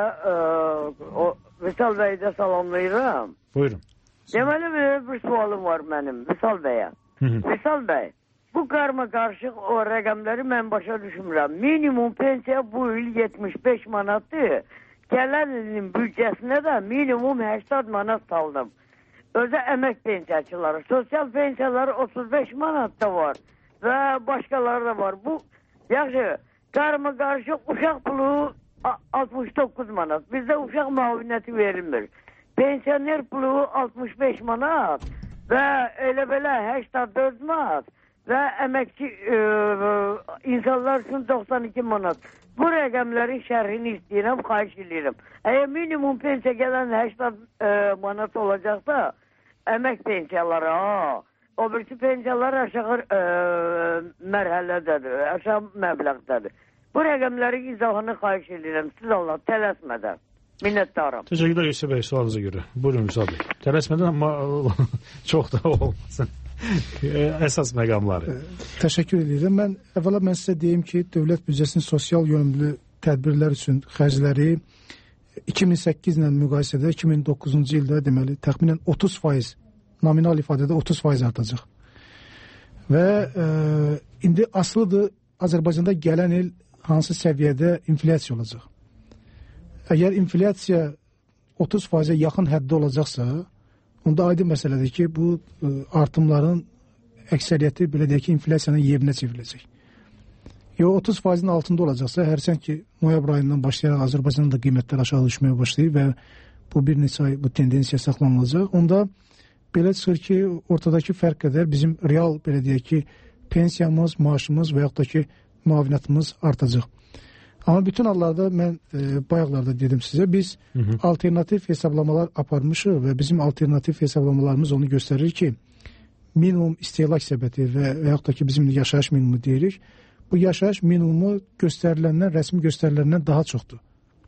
Vüsal bəy də salamlayıram. Buyurun. Deməli, bir sualım var mənim Vüsal bəyə. Vüsal bəy, bu qarma qarışıq o rəqəmləri mən başa düşmürəm. Minimum pensiya bu il yetmiş beş manatdır. Gələn ilin büdcəsinə də minimum səksən manat saldım. Özə əmək pensiyaçıları, sosial pensiyaları otuz beş manat da var və başqaları da var. Bu, yaxşı, qarma qarışıq uşaq pulu altmış doqquz manat. Bizdə uşaq müavinəti verilmir. Pensioner pulu altmış beş manat və elə belə səksən dörd manat. Və əməkçi e, insanlar üçün doxsan iki manat. Bu rəqəmlərin şərhini istəyirəm, xahiş edirəm. Əgər minimum pensiya gələn səksən e, manat olacaqsa, əmək pensiyaları, ha, o birisi pensiyalar aşağı e, mərhələdədir, aşağı məbləqdədir. Bu rəqəmlərin izahını xahiş edirəm, siz Allah tələsmədən. Minnətdaram. Təşəkkürlər Yusuf bəy, sualınıza görə. Buyurun Vüsal bəy. Tələsmədən, amma çox da olmasın. Əsas məqamları. Təşəkkür edirəm. Mən əvvəla mən sizə deyim ki, dövlət büdcəsinin sosial yönümlü tədbirlər üçün xərcləri iki min səkkiz ilə müqayisədə iki min doqquzuncu ildə deməli təxminən otuz faiz, nominal ifadədə otuz faiz artacaq. Və e, indi asılıdır Azərbaycanda gələn il hansı səviyyədə inflyasiya olacaq. Əgər inflyasiya otuz faizə yaxın həddə olacaqsa, onda aydın məsələdir ki, bu ə, artımların əksəriyyəti belə deyək ki, inflyasiyanın yerinə çevriləcək. Yo, otuz faizin altında olacaqsa, hərçənd ki, noyabr ayından başlayaraq Azərbaycanda qiymətlər aşağı düşməyə başlayır və bu bir neçə ay bu tendensiya saxlanılacaq. Onda belə çıxır ki, ortadakı fərq qədər bizim real, belə deyək ki, pensiyamız, maaşımız və yaxud da ki, müavinətimiz artacaq. Amma bütün hallarda mən e, bayaqlarda dedim sizə, biz hı -hı. alternativ hesablamalar aparmışıq və bizim alternativ hesablamalarımız onu göstərir ki, minimum istehlak səbəti və, və yaxud da ki, bizim yaşayış minimumu deyirik, bu yaşayış minimumu göstəriləndən, rəsmi göstəriləndən daha çoxdur.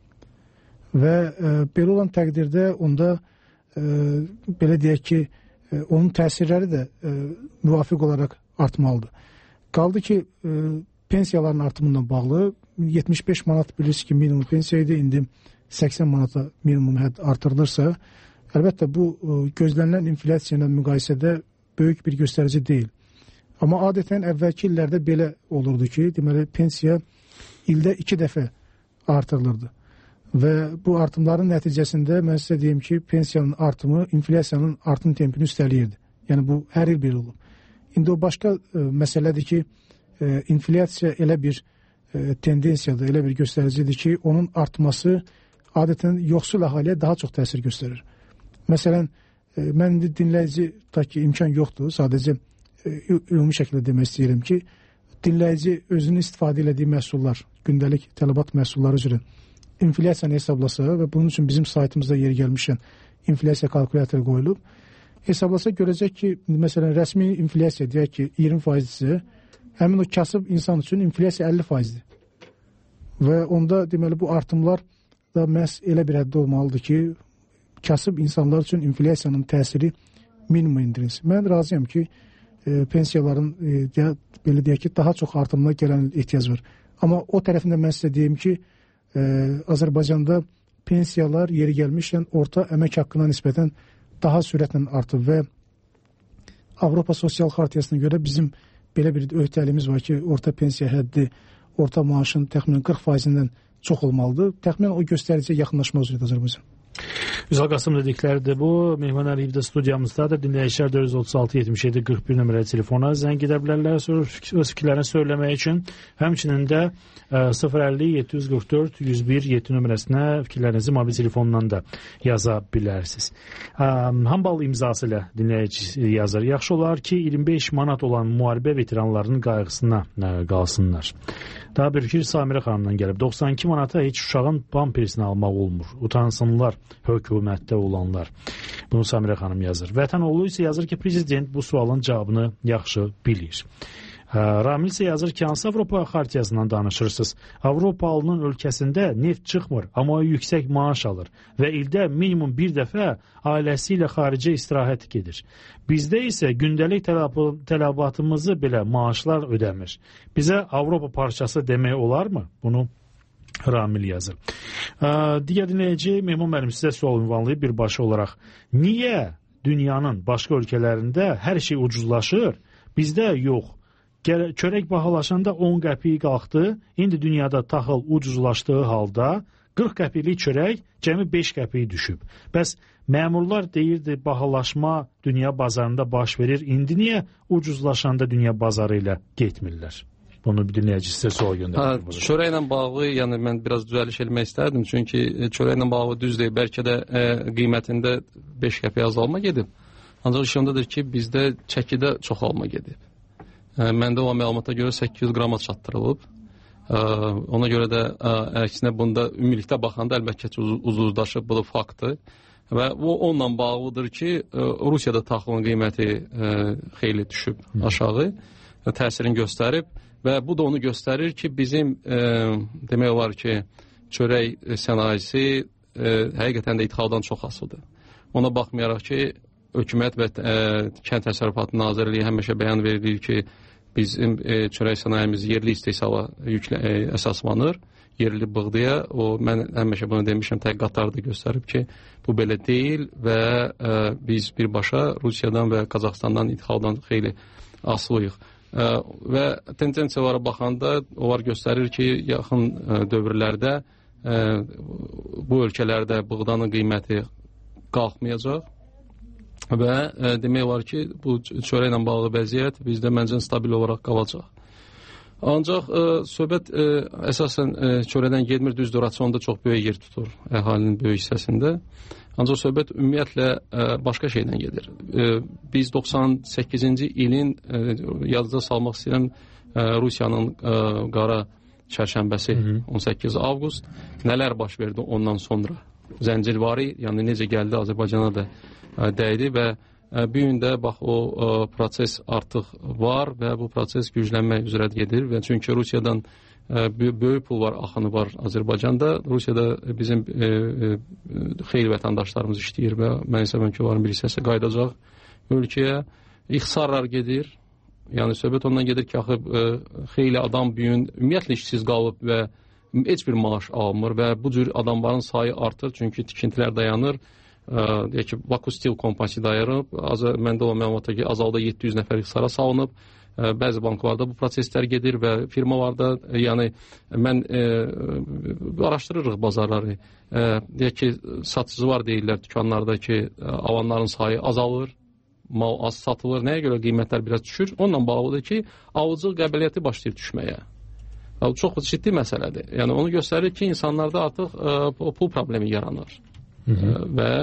Və e, belə olan təqdirdə onda e, belə deyək ki, e, onun təsirləri də e, müvafiq olaraq artmalıdır. Qaldı ki, e, pensiyaların artımından bağlı yetmiş beş manat bilirsiniz ki, minimum pensiya idi, indi səksən manata minimum hədd artırılırsa, əlbəttə bu gözlənilən inflyasiya ilə müqayisədə böyük bir göstərici deyil. Amma adətən əvvəlki illərdə belə olurdu ki, deməli pensiya ildə iki dəfə artırılırdı. Və bu artımların nəticəsində mən sizə deyim ki, pensiyanın artımı inflyasiyanın artım tempini üstəliyirdi. Yəni bu hər il bir olub. İndi o başqa e, məsələdir ki, e, inflyasiya elə bir e, tendensiyadır, elə bir göstəricidir ki, onun artması adətən yoxsul əhaliyə daha çox təsir göstərir. Məsələn, mən indi dinləyici taki imkan yoxdur. Sadəcə ümumi şəkildə demək istəyirəm ki, dinləyici özünün istifadə elədiyi məhsullar, gündəlik tələbat məhsulları üzrə inflyasiyanı hesablasa və bunun üçün bizim saytımızda yeri gəlmişən inflyasiya kalkulatoru qoyulub, hesablasa görəcək ki, məsələn, rəsmi inflyasiya deyək ki, iyirmi faizdirsə, həmin o kasıb insan üçün inflyasiya əlli faizdir. Və onda deməli bu artımlar da məhz elə bir həddə olmalıdır ki, kasıb insanlar üçün inflyasiyanın təsiri minimuma indirilsin. Mən razıyam ki, e, pensiyaların e, deyə, belə deyək ki, daha çox artımına gələn ehtiyac var. Amma o tərəfində mən sizə deyim ki, e, Azərbaycanda pensiyalar yeri gəlmişkən orta əmək haqqına nisbətən daha sürətlə artıb və Avropa Sosial Xartiyasına görə bizim belə bir öhdəliyimiz var ki, orta pensiya həddi orta maaşın təxminən qırx faizindən çox olmalıdır. Təxminən o göstəriciyə yaxınlaşma üzrədir Azərbaycan. Üzal Qasım dedikləridir bu. Mehman Əliyev də studiyamızdadır. Dinləyicilər dörd yüz otuz altı yetmiş yeddi qırx bir nömrəli telefona zəng edə bilərlər öz fikirlərini söyləmək üçün. Həmçinin də sıfır əlli yeddi yüz qırx dörd yüz bir yeddi nömrəsinə fikirlərinizi mobil telefondan da yaza bilərsiniz. Hambal imzası ilə dinləyici yazır. Yaxşı olar ki, iyirmi beş manat olan müharibə veteranlarının qayğısına qalsınlar. Daha bir fikir Samirə xanımdan gəlib. doxsan iki manata heç uşağın pampersini almaq olmur. Utansınlar hökumətdə olanlar. Bunu Samirə xanım yazır. Vətənoğlu isə yazır ki, prezident bu sualın cavabını yaxşı bilir. Ramil isə yazır ki, hansı Avropa Xartiyasından danışırsınız? Avropalının ölkəsində neft çıxmır, amma yüksək maaş alır və ildə minimum bir dəfə ailəsi ilə xaricə istirahət gedir. Bizdə isə gündəlik tələbatımızı belə maaşlar ödəmir. Bizə Avropa parçası demək olarmı? Bunu Ramil yazır. Digər dinləyici Mehman müəllim sizə sual ünvanlayıb birbaşa olaraq. Niyə dünyanın başqa ölkələrində hər şey ucuzlaşır, bizdə yox? Çörək bahalaşanda on qəpik qalxdı, indi dünyada taxıl ucuzlaşdığı halda qırx qəpiklik çörək cəmi beş qəpik düşüb. Bəs məmurlar deyirdi, bahalaşma dünya bazarında baş verir, indi niyə ucuzlaşanda dünya bazarı ilə getmirlər? Bunu bir dinləyici sizə sual göndərir. Çörəklə bağlı, yəni mən biraz düzəliş eləmək istərdim, çünki çörəklə bağlı düz deyil, bəlkə də ə, qiymətində beş qəpik azalma gedib. Ancaq iş ondadır ki, bizdə çəkidə çoxalma gedib. Məndə o məlumata görə səkkiz yüz qrama çatdırılıb. Ona görə də əksinə bunda ümumilikdə baxanda əlbəttə ki, ucuzlaşıb, bu da faktdır. Və bu onunla bağlıdır ki, Rusiyada taxılın qiyməti xeyli düşüb aşağı, təsirini göstərib və bu da onu göstərir ki, bizim demək olar ki, çörək sənayesi həqiqətən də idxaldan çox asılıdır. Ona baxmayaraq ki, hökumət və Kənd Təsərrüfatı Nazirliyi həmişə bəyan verilir ki, bizim e, çörək sənayemiz yerli istehsala yüklə, e, əsaslanır, yerli buğdaya. O, mən həmişə bunu demişəm, tədqiqatlar da göstərib ki, bu belə deyil və e, biz birbaşa Rusiyadan və Qazaxstandan idxaldan xeyli asılıyıq. E, və tendensiyalara baxanda onlar göstərir ki, yaxın e, dövrlərdə e, bu ölkələrdə buğdanın qiyməti qalxmayacaq. Və e, demək olar ki, bu çörəklə bağlı vəziyyət bizdə məncə stabil olaraq qalacaq. Ancaq e, söhbət e, əsasən e, çörəkdən getmir, düzdür, rasionda çox böyük yer tutur əhalinin böyük hissəsində. Ancaq söhbət ümumiyyətlə e, başqa şeydən gedir. E, biz doxsan səkkizinci ilin e, yazıda salmaq istəyirəm e, Rusiyanın e, qara çərşənbəsi on səkkiz avqust nələr baş verdi ondan sonra. Zəncirvari, yəni necə gəldi Azərbaycana da dəydi və bu gün də bax o proses artıq var və bu proses güclənmək üzrə gedir və çünki Rusiyadan böyük pul var, axını var Azərbaycanda. Rusiyada bizim xeyli vətəndaşlarımız işləyir və mən hesabım ki, onların bir hissəsi qayıdacaq ölkəyə. İxtisarlar gedir. Yəni söhbət ondan gedir ki, axı xeyli adam bu gün ümumiyyətlə işsiz qalıb və heç bir maaş almır və bu cür adamların sayı artır çünki tikintilər dayanır. Deyək ki, Baku Steel Kompaniya dayanıb, məndə o məlumata ki, azalda yeddi yüz nəfər ixtisara salınıb, bəzi banklarda bu proseslər gedir və firmalarda, yəni mən e, araşdırırıq bazarları, e, deyək ki, satıcı var deyirlər dükanlarda ki, alanların sayı azalır, mal az satılır, nəyə görə qiymətlər biraz düşür, onunla bağlıdır ki, alıcı qəbiliyyəti başlayır düşməyə. Çox ciddi məsələdir. Yəni onu göstərir ki, insanlarda artıq e, pul problemi yaranır. Hı -hı. Və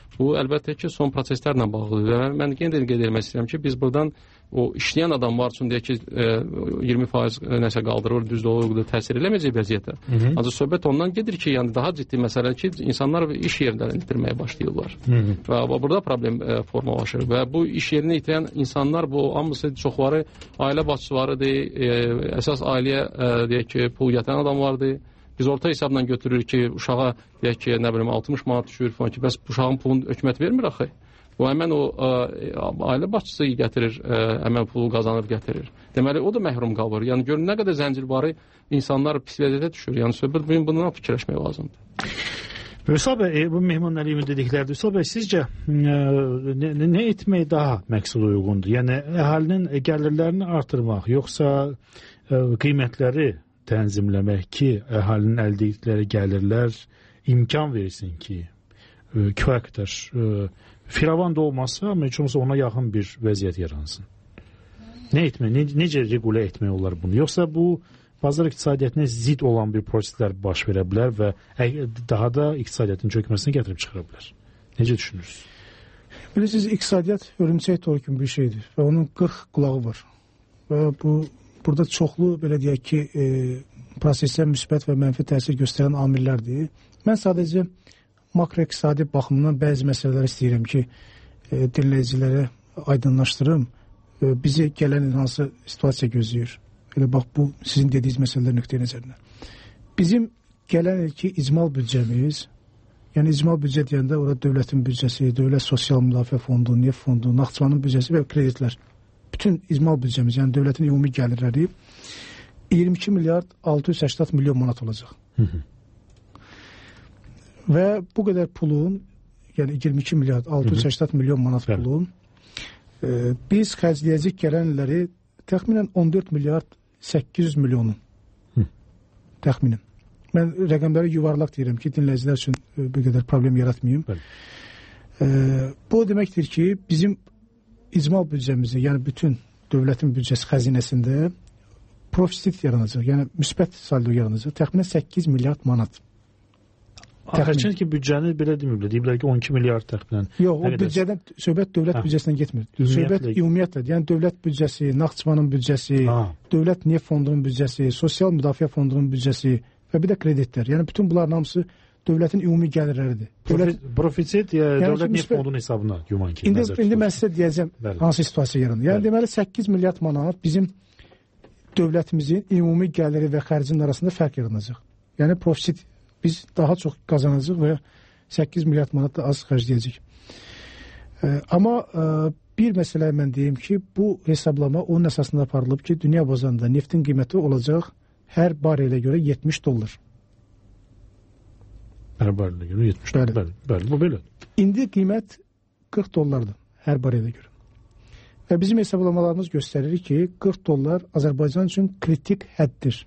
Bu əlbəttə ki, son proseslərlə bağlıdır. Mən yenə də qeyd etmək istəyirəm ki, biz buradan o işləyən adamlar üçün deyək ki, iyirmi faiz nəsə qaldırır, düzdür, o təsir eləməyəcək vəziyyətə. Ancaq söhbət ondan gedir ki, yəni daha ciddi məsələ ki, insanlar iş yerlərini itirməyə başlayırlar. Hı -hı. Və burada problem e, formalaşır və bu iş yerini itirən insanlar, bu hamısı çoxları ailə başçılarıdır, e, əsas ailəyə e, deyək ki, pul gətirən adamlardır. Biz orta hesabla götürürük ki, uşağa deyək ki, nə bilim altmış manat düşür falan ki, bəs uşağın pulunu hökumət vermir axı. O həmən o ə, ailə başçısı gətirir, ə, həmən pulu qazanır, gətirir. Deməli, o da məhrum qalır. Yəni, görün, nə qədər zəncirvarı insanlar pis vəziyyətə düşür. Yəni, söhbət bugün bundan fikirləşmək lazımdır. Vüsal bəy, bu Mehman Əliyev dediklərdir. Vüsal bəy, sizcə nə, nə etmək daha məqsəd uyğundur? Yəni, əhalinin gəlirlərini artırmaq, yoxsa ə, qiymətləri tənzimləmək ki, əhalinin əldə etdikləri gəlirlər imkan versin ki, ə, kifayət qədər ə, firavan da olmasa, amma heç olmasa ona yaxın bir vəziyyət yaransın. Nə etmək, ne, necə regulə etmək olar bunu? Yoxsa bu bazar iqtisadiyyatına zid olan bir proseslər baş verə bilər və daha da iqtisadiyyatın çökməsini gətirib çıxara bilər. Necə düşünürsünüz? Bilirsiniz, iqtisadiyyat örümcək toru kimi bir şeydir və onun qırx qulağı var. Və bu burada çoxlu, belə deyək ki, e, proseslər müsbət və mənfi təsir göstərən amillərdir. Mən sadəcə makroiqtisadi baxımından bəzi məsələlər istəyirəm ki, e, dinləyicilərə aydınlaşdırım. E, bizi gələn hansı situasiya gözləyir? Elə bax, bu sizin dediyiniz məsələlər nöqteyi nəzərinə. Bizim gələn ilki icmal büdcəmiz, yəni icmal büdcə deyəndə orada dövlətin büdcəsi, dövlət sosial müdafiə fondu, neft fondu, Naxçıvanın büdcəsi və kreditlər. Bütün icmal büdcəmiz, yəni dövlətin ümumi gəlirləri iyirmi iki milyard altı yüz səksən milyon manat olacaq. Hı -hı. Və bu qədər pulun, yəni iyirmi iki milyard altı yüz səksən milyon manat pulun e, biz xərcləyəcək gələn illəri təxminən on dörd milyard səkkiz yüz milyonun. Hı. Təxminən. Mən rəqəmləri yuvarlaq deyirəm ki, dinləyicilər üçün e, bir qədər problem yaratmayayım. E, bu deməkdir ki, bizim icmal büdcəmizi, yəni bütün dövlətin büdcəsi xəzinəsində profisit yaranacaq, yəni müsbət saldo yaranacaq. Təxminən səkkiz milyard manat. Təxminən ki, büdcəni belə deməyiblər, deyiblər ki, on iki milyard təxminən. Yox, o büdcədən, söhbət dövlət hə. büdcəsindən getmir. Söhbət ümumiyyətlə, yəni dövlət büdcəsi, Naxçıvanın büdcəsi, ha. dövlət neft fondunun büdcəsi, sosial müdafiə fondunun büdcəsi və bir də kreditlər. Yəni bütün bunların hamısı dövlətin ümumi gəlirləridir. Dövlət profisit ya yəni dövlət neft fondunun hesabına güman ki. İndi, indi mən sizə deyəcəm Bəli. hansı situasiya yaranır. Yəni Bəli. deməli səkkiz milyard manat bizim dövlətimizin ümumi gəliri və xərcinin arasında fərq yaranacaq. Yəni profisit biz daha çox qazanacaq və səkkiz milyard manat da az xərcləyəcək. E, amma e, bir məsələ mən deyim ki, bu hesablama onun əsasında aparılıb ki, dünya bazarında neftin qiyməti olacaq hər barelə görə yetmiş dollar. Hər barelə görə yetmiş dollar. Bəli, bəli, bu belə. İndi qiymət qırx dollardır hər barelə görə. Və bizim hesablamalarımız göstərir ki, qırx dollar Azərbaycan üçün kritik həddir.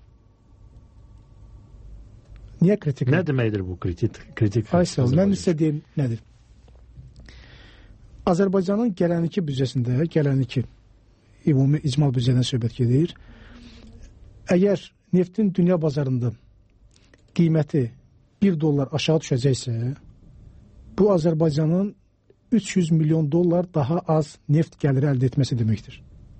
Niyə kritik? Nə deməkdir bu kritik? kritik Aysel, mən sizə deyim nədir? Azərbaycanın gələniki büdcəsində, gələniki ümumi icmal büdcədən söhbət gedir. Əgər neftin dünya bazarında qiyməti bir dollar aşağı düşəcəksə, bu Azərbaycanın üç yüz milyon dollar daha az neft gəliri əldə etməsi deməkdir.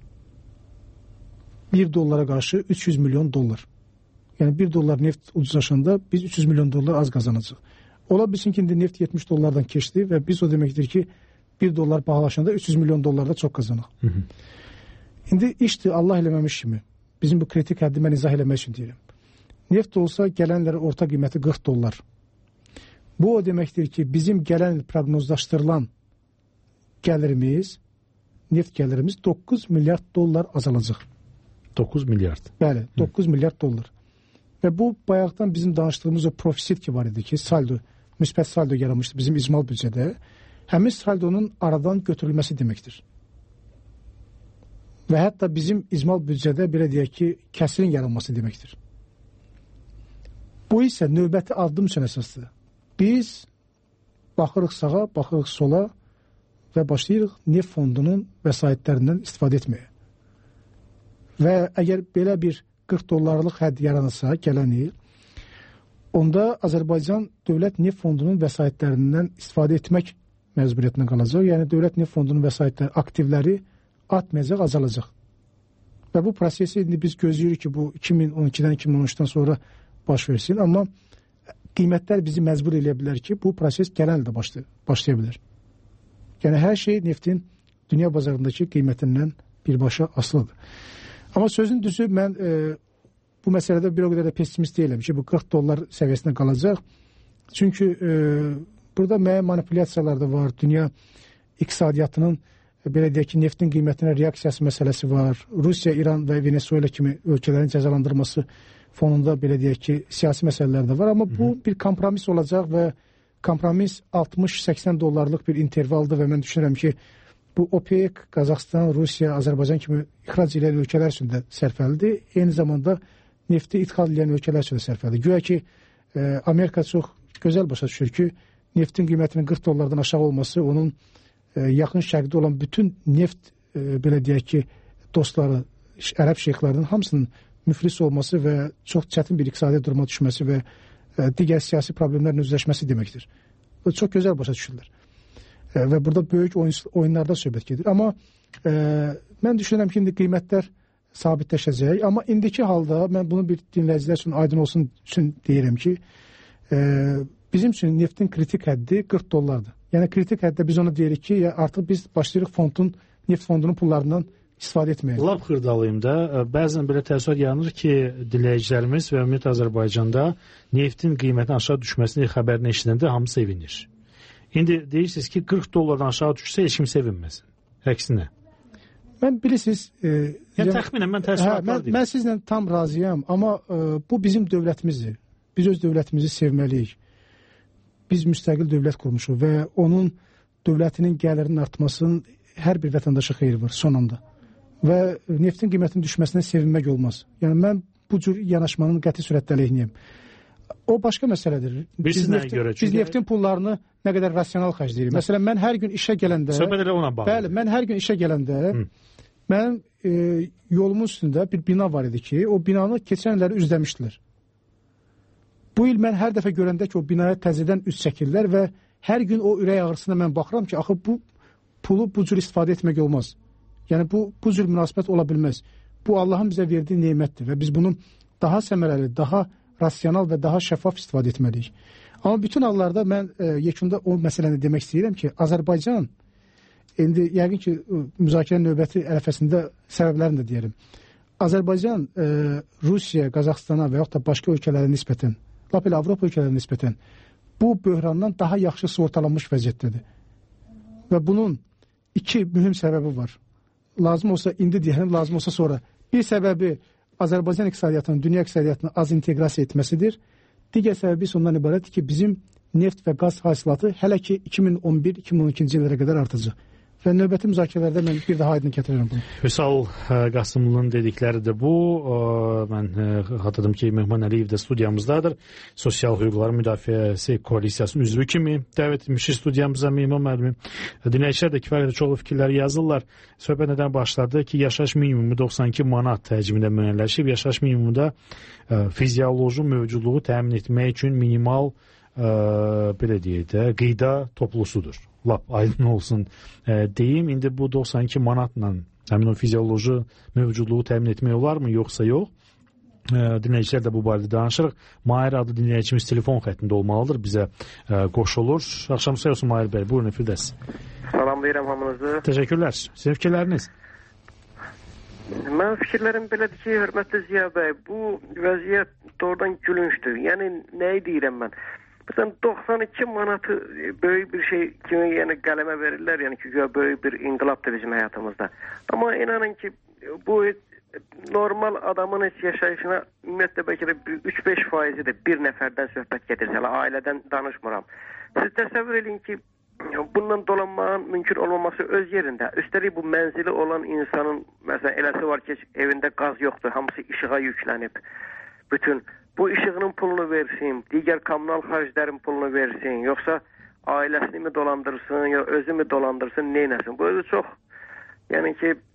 bir dollara qarşı üç yüz milyon dollar. Yəni bir dollar neft ucuzlaşanda biz üç yüz milyon dollar az qazanacaq. Ola bilsin ki, indi neft yetmiş dollardan keçdi və biz o deməkdir ki, bir dollar bahalaşanda üç yüz milyon dollar da çox qazanaq. Hı -hı. İndi işdir Allah eləməmiş kimi. Bizim bu kritik həddi mən izah eləmək üçün deyirəm. Neft olsa gələnlərin orta qiyməti qırx dollar. Bu o deməkdir ki, bizim gələn il proqnozlaşdırılan gəlirimiz, neft gəlirimiz doqquz milyard dollar azalacaq. doqquz milyard. Bəli, doqquz milyard dollar. Və bu bayaqdan bizim danışdığımız o profisit ki var idi ki, saldo, müsbət saldo yaranmışdı bizim icmal büdcədə. Həmin saldonun aradan götürülməsi deməkdir. Və hətta bizim icmal büdcədə belə deyək ki, kəsirin yaranması deməkdir. Bu isə növbəti addım üçün əsasdır. Biz baxırıq sağa, baxırıq sola və başlayırıq neft fondunun vəsaitlərindən istifadə etməyə. Və əgər belə bir qırx dollarlıq hədd yaranırsa gələn il, onda Azərbaycan dövlət neft fondunun vəsaitlərindən istifadə etmək məcburiyyətinə qalacaq. Yəni dövlət neft fondunun vəsaitləri, aktivləri artmayacaq, azalacaq. Və bu prosesi indi biz gözləyirik ki, bu iki min on ikidən iki min on üçdən sonra baş versin. Amma qiymətlər bizi məcbur edə bilər ki, bu proses gələn ildə başlaya, başlaya bilər. Yəni hər şey neftin dünya bazarındakı qiymətindən birbaşa asılıdır. Amma sözün düzü mən e, bu məsələdə bir o qədər də pessimist deyiləm ki, bu qırx dollar səviyyəsində qalacaq. Çünki e, burada müəyyən manipulyasiyalar da var. Dünya iqtisadiyyatının belə deyək ki, neftin qiymətinə reaksiyası məsələsi var. Rusiya, İran və Venezuela kimi ölkələrin cəzalandırması fonunda belə deyək ki, siyasi məsələlər də var. Amma Hı-hı. bu bir kompromis olacaq və kompromis altmış səksən dollarlıq bir intervaldır və mən düşünürəm ki, bu OPEC, Qazaxstan, Rusiya, Azərbaycan kimi ixrac edən ölkələr üçün də sərfəlidir. Eyni zamanda nefti ithal edən ölkələr üçün də sərfəlidir. Güya ki, e, Amerika çox gözəl başa düşür ki, neftin qiymətinin qırx dollardan aşağı olması onun e, yaxın şərqdə olan bütün neft e, belə deyək ki, dostları, ərəb şeyxlərinin hamısının müflis olması və çox çətin bir iqtisadi duruma düşməsi və e, digər siyasi problemlərin üzləşməsi deməkdir. Bu çox gözəl başa düşürlər. E, və burada böyük oyun, oyunlarda söhbət gedir. Amma e, mən düşünürəm ki, indi qiymətlər sabitləşəcək. Amma indiki halda mən bunu bir dinləyicilər üçün aydın olsun üçün deyirəm ki, e, bizim üçün neftin kritik həddi qırx dollardır. Yəni kritik həddə biz ona deyirik ki, ya artıq biz başlayırıq fondun, neft fondunun pullarından istifadə etməyə. Lap xırdalıyım da, bəzən belə təəssürat yaranır ki, dinləyicilərimiz və ümumiyyətlə Azərbaycanda neftin qiymətinin aşağı düşməsini xəbərini eşidəndə hamı sevinir. İndi deyirsiniz ki, qırx dollardan aşağı düşsə heç kim sevinməsin. Əksinə. Mən bilirsiniz... E, yəni, yəni təxminən mən təəssüratlar hə, deyim. Mən sizlə tam razıyam, amma e, bu bizim dövlətimizdir. Biz öz dövlətimizi sevməliyik. Biz müstəqil dövlət qurmuşuq və onun dövlətinin gəlirinin artmasının hər bir vətəndaşa xeyri var son anda. Və neftin qiymətinin düşməsinə sevinmək olmaz. Yəni mən bu cür yanaşmanın qəti sürətdə əleyhinəyəm. O başqa məsələdir. Biz, biz, neftin, görə, çünki... biz neftin pullarını nə qədər rasional xərcləyirik. Məsələn, mən hər gün işə gələndə... Söhbət elə ona bağlı. Bəli, mən hər gün işə gələndə Hı. mənim e, yolumun üstündə bir bina var idi ki, o binanı keçən illəri üzləmişdilər. Bu il mən hər dəfə görəndə ki, o binaya təzədən üz çəkirlər və hər gün o ürək ağrısına mən baxıram ki, axı bu pulu bu cür istifadə etmək olmaz. Yəni bu, bu cür münasibət ola bilməz. Bu Allahın bizə verdiyi nemətdir və biz bunu daha səmərəli, daha rasional və daha şəffaf istifadə etməliyik. Amma bütün hallarda mən e, yekunda o məsələni demək istəyirəm ki, Azərbaycan, indi yəqin ki, müzakirə növbəti ərəfəsində səbəblərini də deyərəm. Azərbaycan e, Rusiya, Qazaxstana və yaxud da başqa ölkələrə nisbətən, lap elə Avropa ölkələrə nisbətən bu böhrandan daha yaxşı sığortalanmış vəziyyətdədir. Və bunun iki mühüm səbəbi var. Lazım olsa indi deyəlim, lazım olsa sonra. Bir səbəbi Azərbaycan iqtisadiyyatının dünya iqtisadiyyatına az inteqrasiya etməsidir. Digər səbəbi isə ondan ibarətdir ki, bizim neft və qaz hasilatı hələ ki iki min on bir iki min on ikinci illərə qədər artacaq. Və növbəti müzakirələrdə mən bir daha aydın gətirirəm bunu. Vüsal Qasımlının dedikləri də bu. Mən xatırladım ki, Mehman Əliyev də studiyamızdadır. Sosial hüquqların müdafiəsi koalisiyasının üzvü kimi dəvət etmişik studiyamıza Mehman müəllimi. Dinləyicilər də kifayət çox fikirləri yazırlar. Söhbət nədən başladı ki, yaşayış minimumu doxsan iki manat həcmində müəyyənləşib. Yaşayış minimumunda fizioloji mövcudluğu təmin etmək üçün minimal belə deyək də qida toplusudur. Lap aydın olsun e, deyim. İndi bu doxsan iki manatla həmin o fizioloji mövcudluğu təmin etmək olarmı, yoxsa yox? E, dinləyicilər də bu barədə danışırıq. Mahir adlı dinləyicimiz telefon xəttində olmalıdır. Bizə e, qoşulur. Axşam xeyir olsun Mahir bəy. Buyurun Firdəs. Salamlayıram hamınızı. Təşəkkürlər. Sizin fikirləriniz? Mənim fikirlərim belədir ki, hörmətli Ziya bəy, bu vəziyyət doğrudan gülüncdür. Yəni nəyi deyirəm mən? Məsələn, doxsan iki manatı böyük bir şey kimi yəni qələmə verirlər, yəni ki, böyük bir inqilabdır bizim həyatımızda. Amma inanın ki, bu normal adamın heç yaşayışına ümumiyyətlə bəlkə də üç beş faizidir, bir nəfərdən söhbət gedir, hələ ailədən danışmıram. Siz təsəvvür edin ki, bundan dolanmağın mümkün olmaması öz yerində. Üstəlik bu mənzili olan insanın, məsələn, eləsi var ki, evində qaz yoxdur, hamısı işığa yüklənib. Bütün bu işığının pulunu versin, digər kommunal xərclərin pulunu versin, yoxsa ailəsini mi dolandırsın, ya özü mü dolandırsın, neynəsin? Bu özü çox, yəni ki,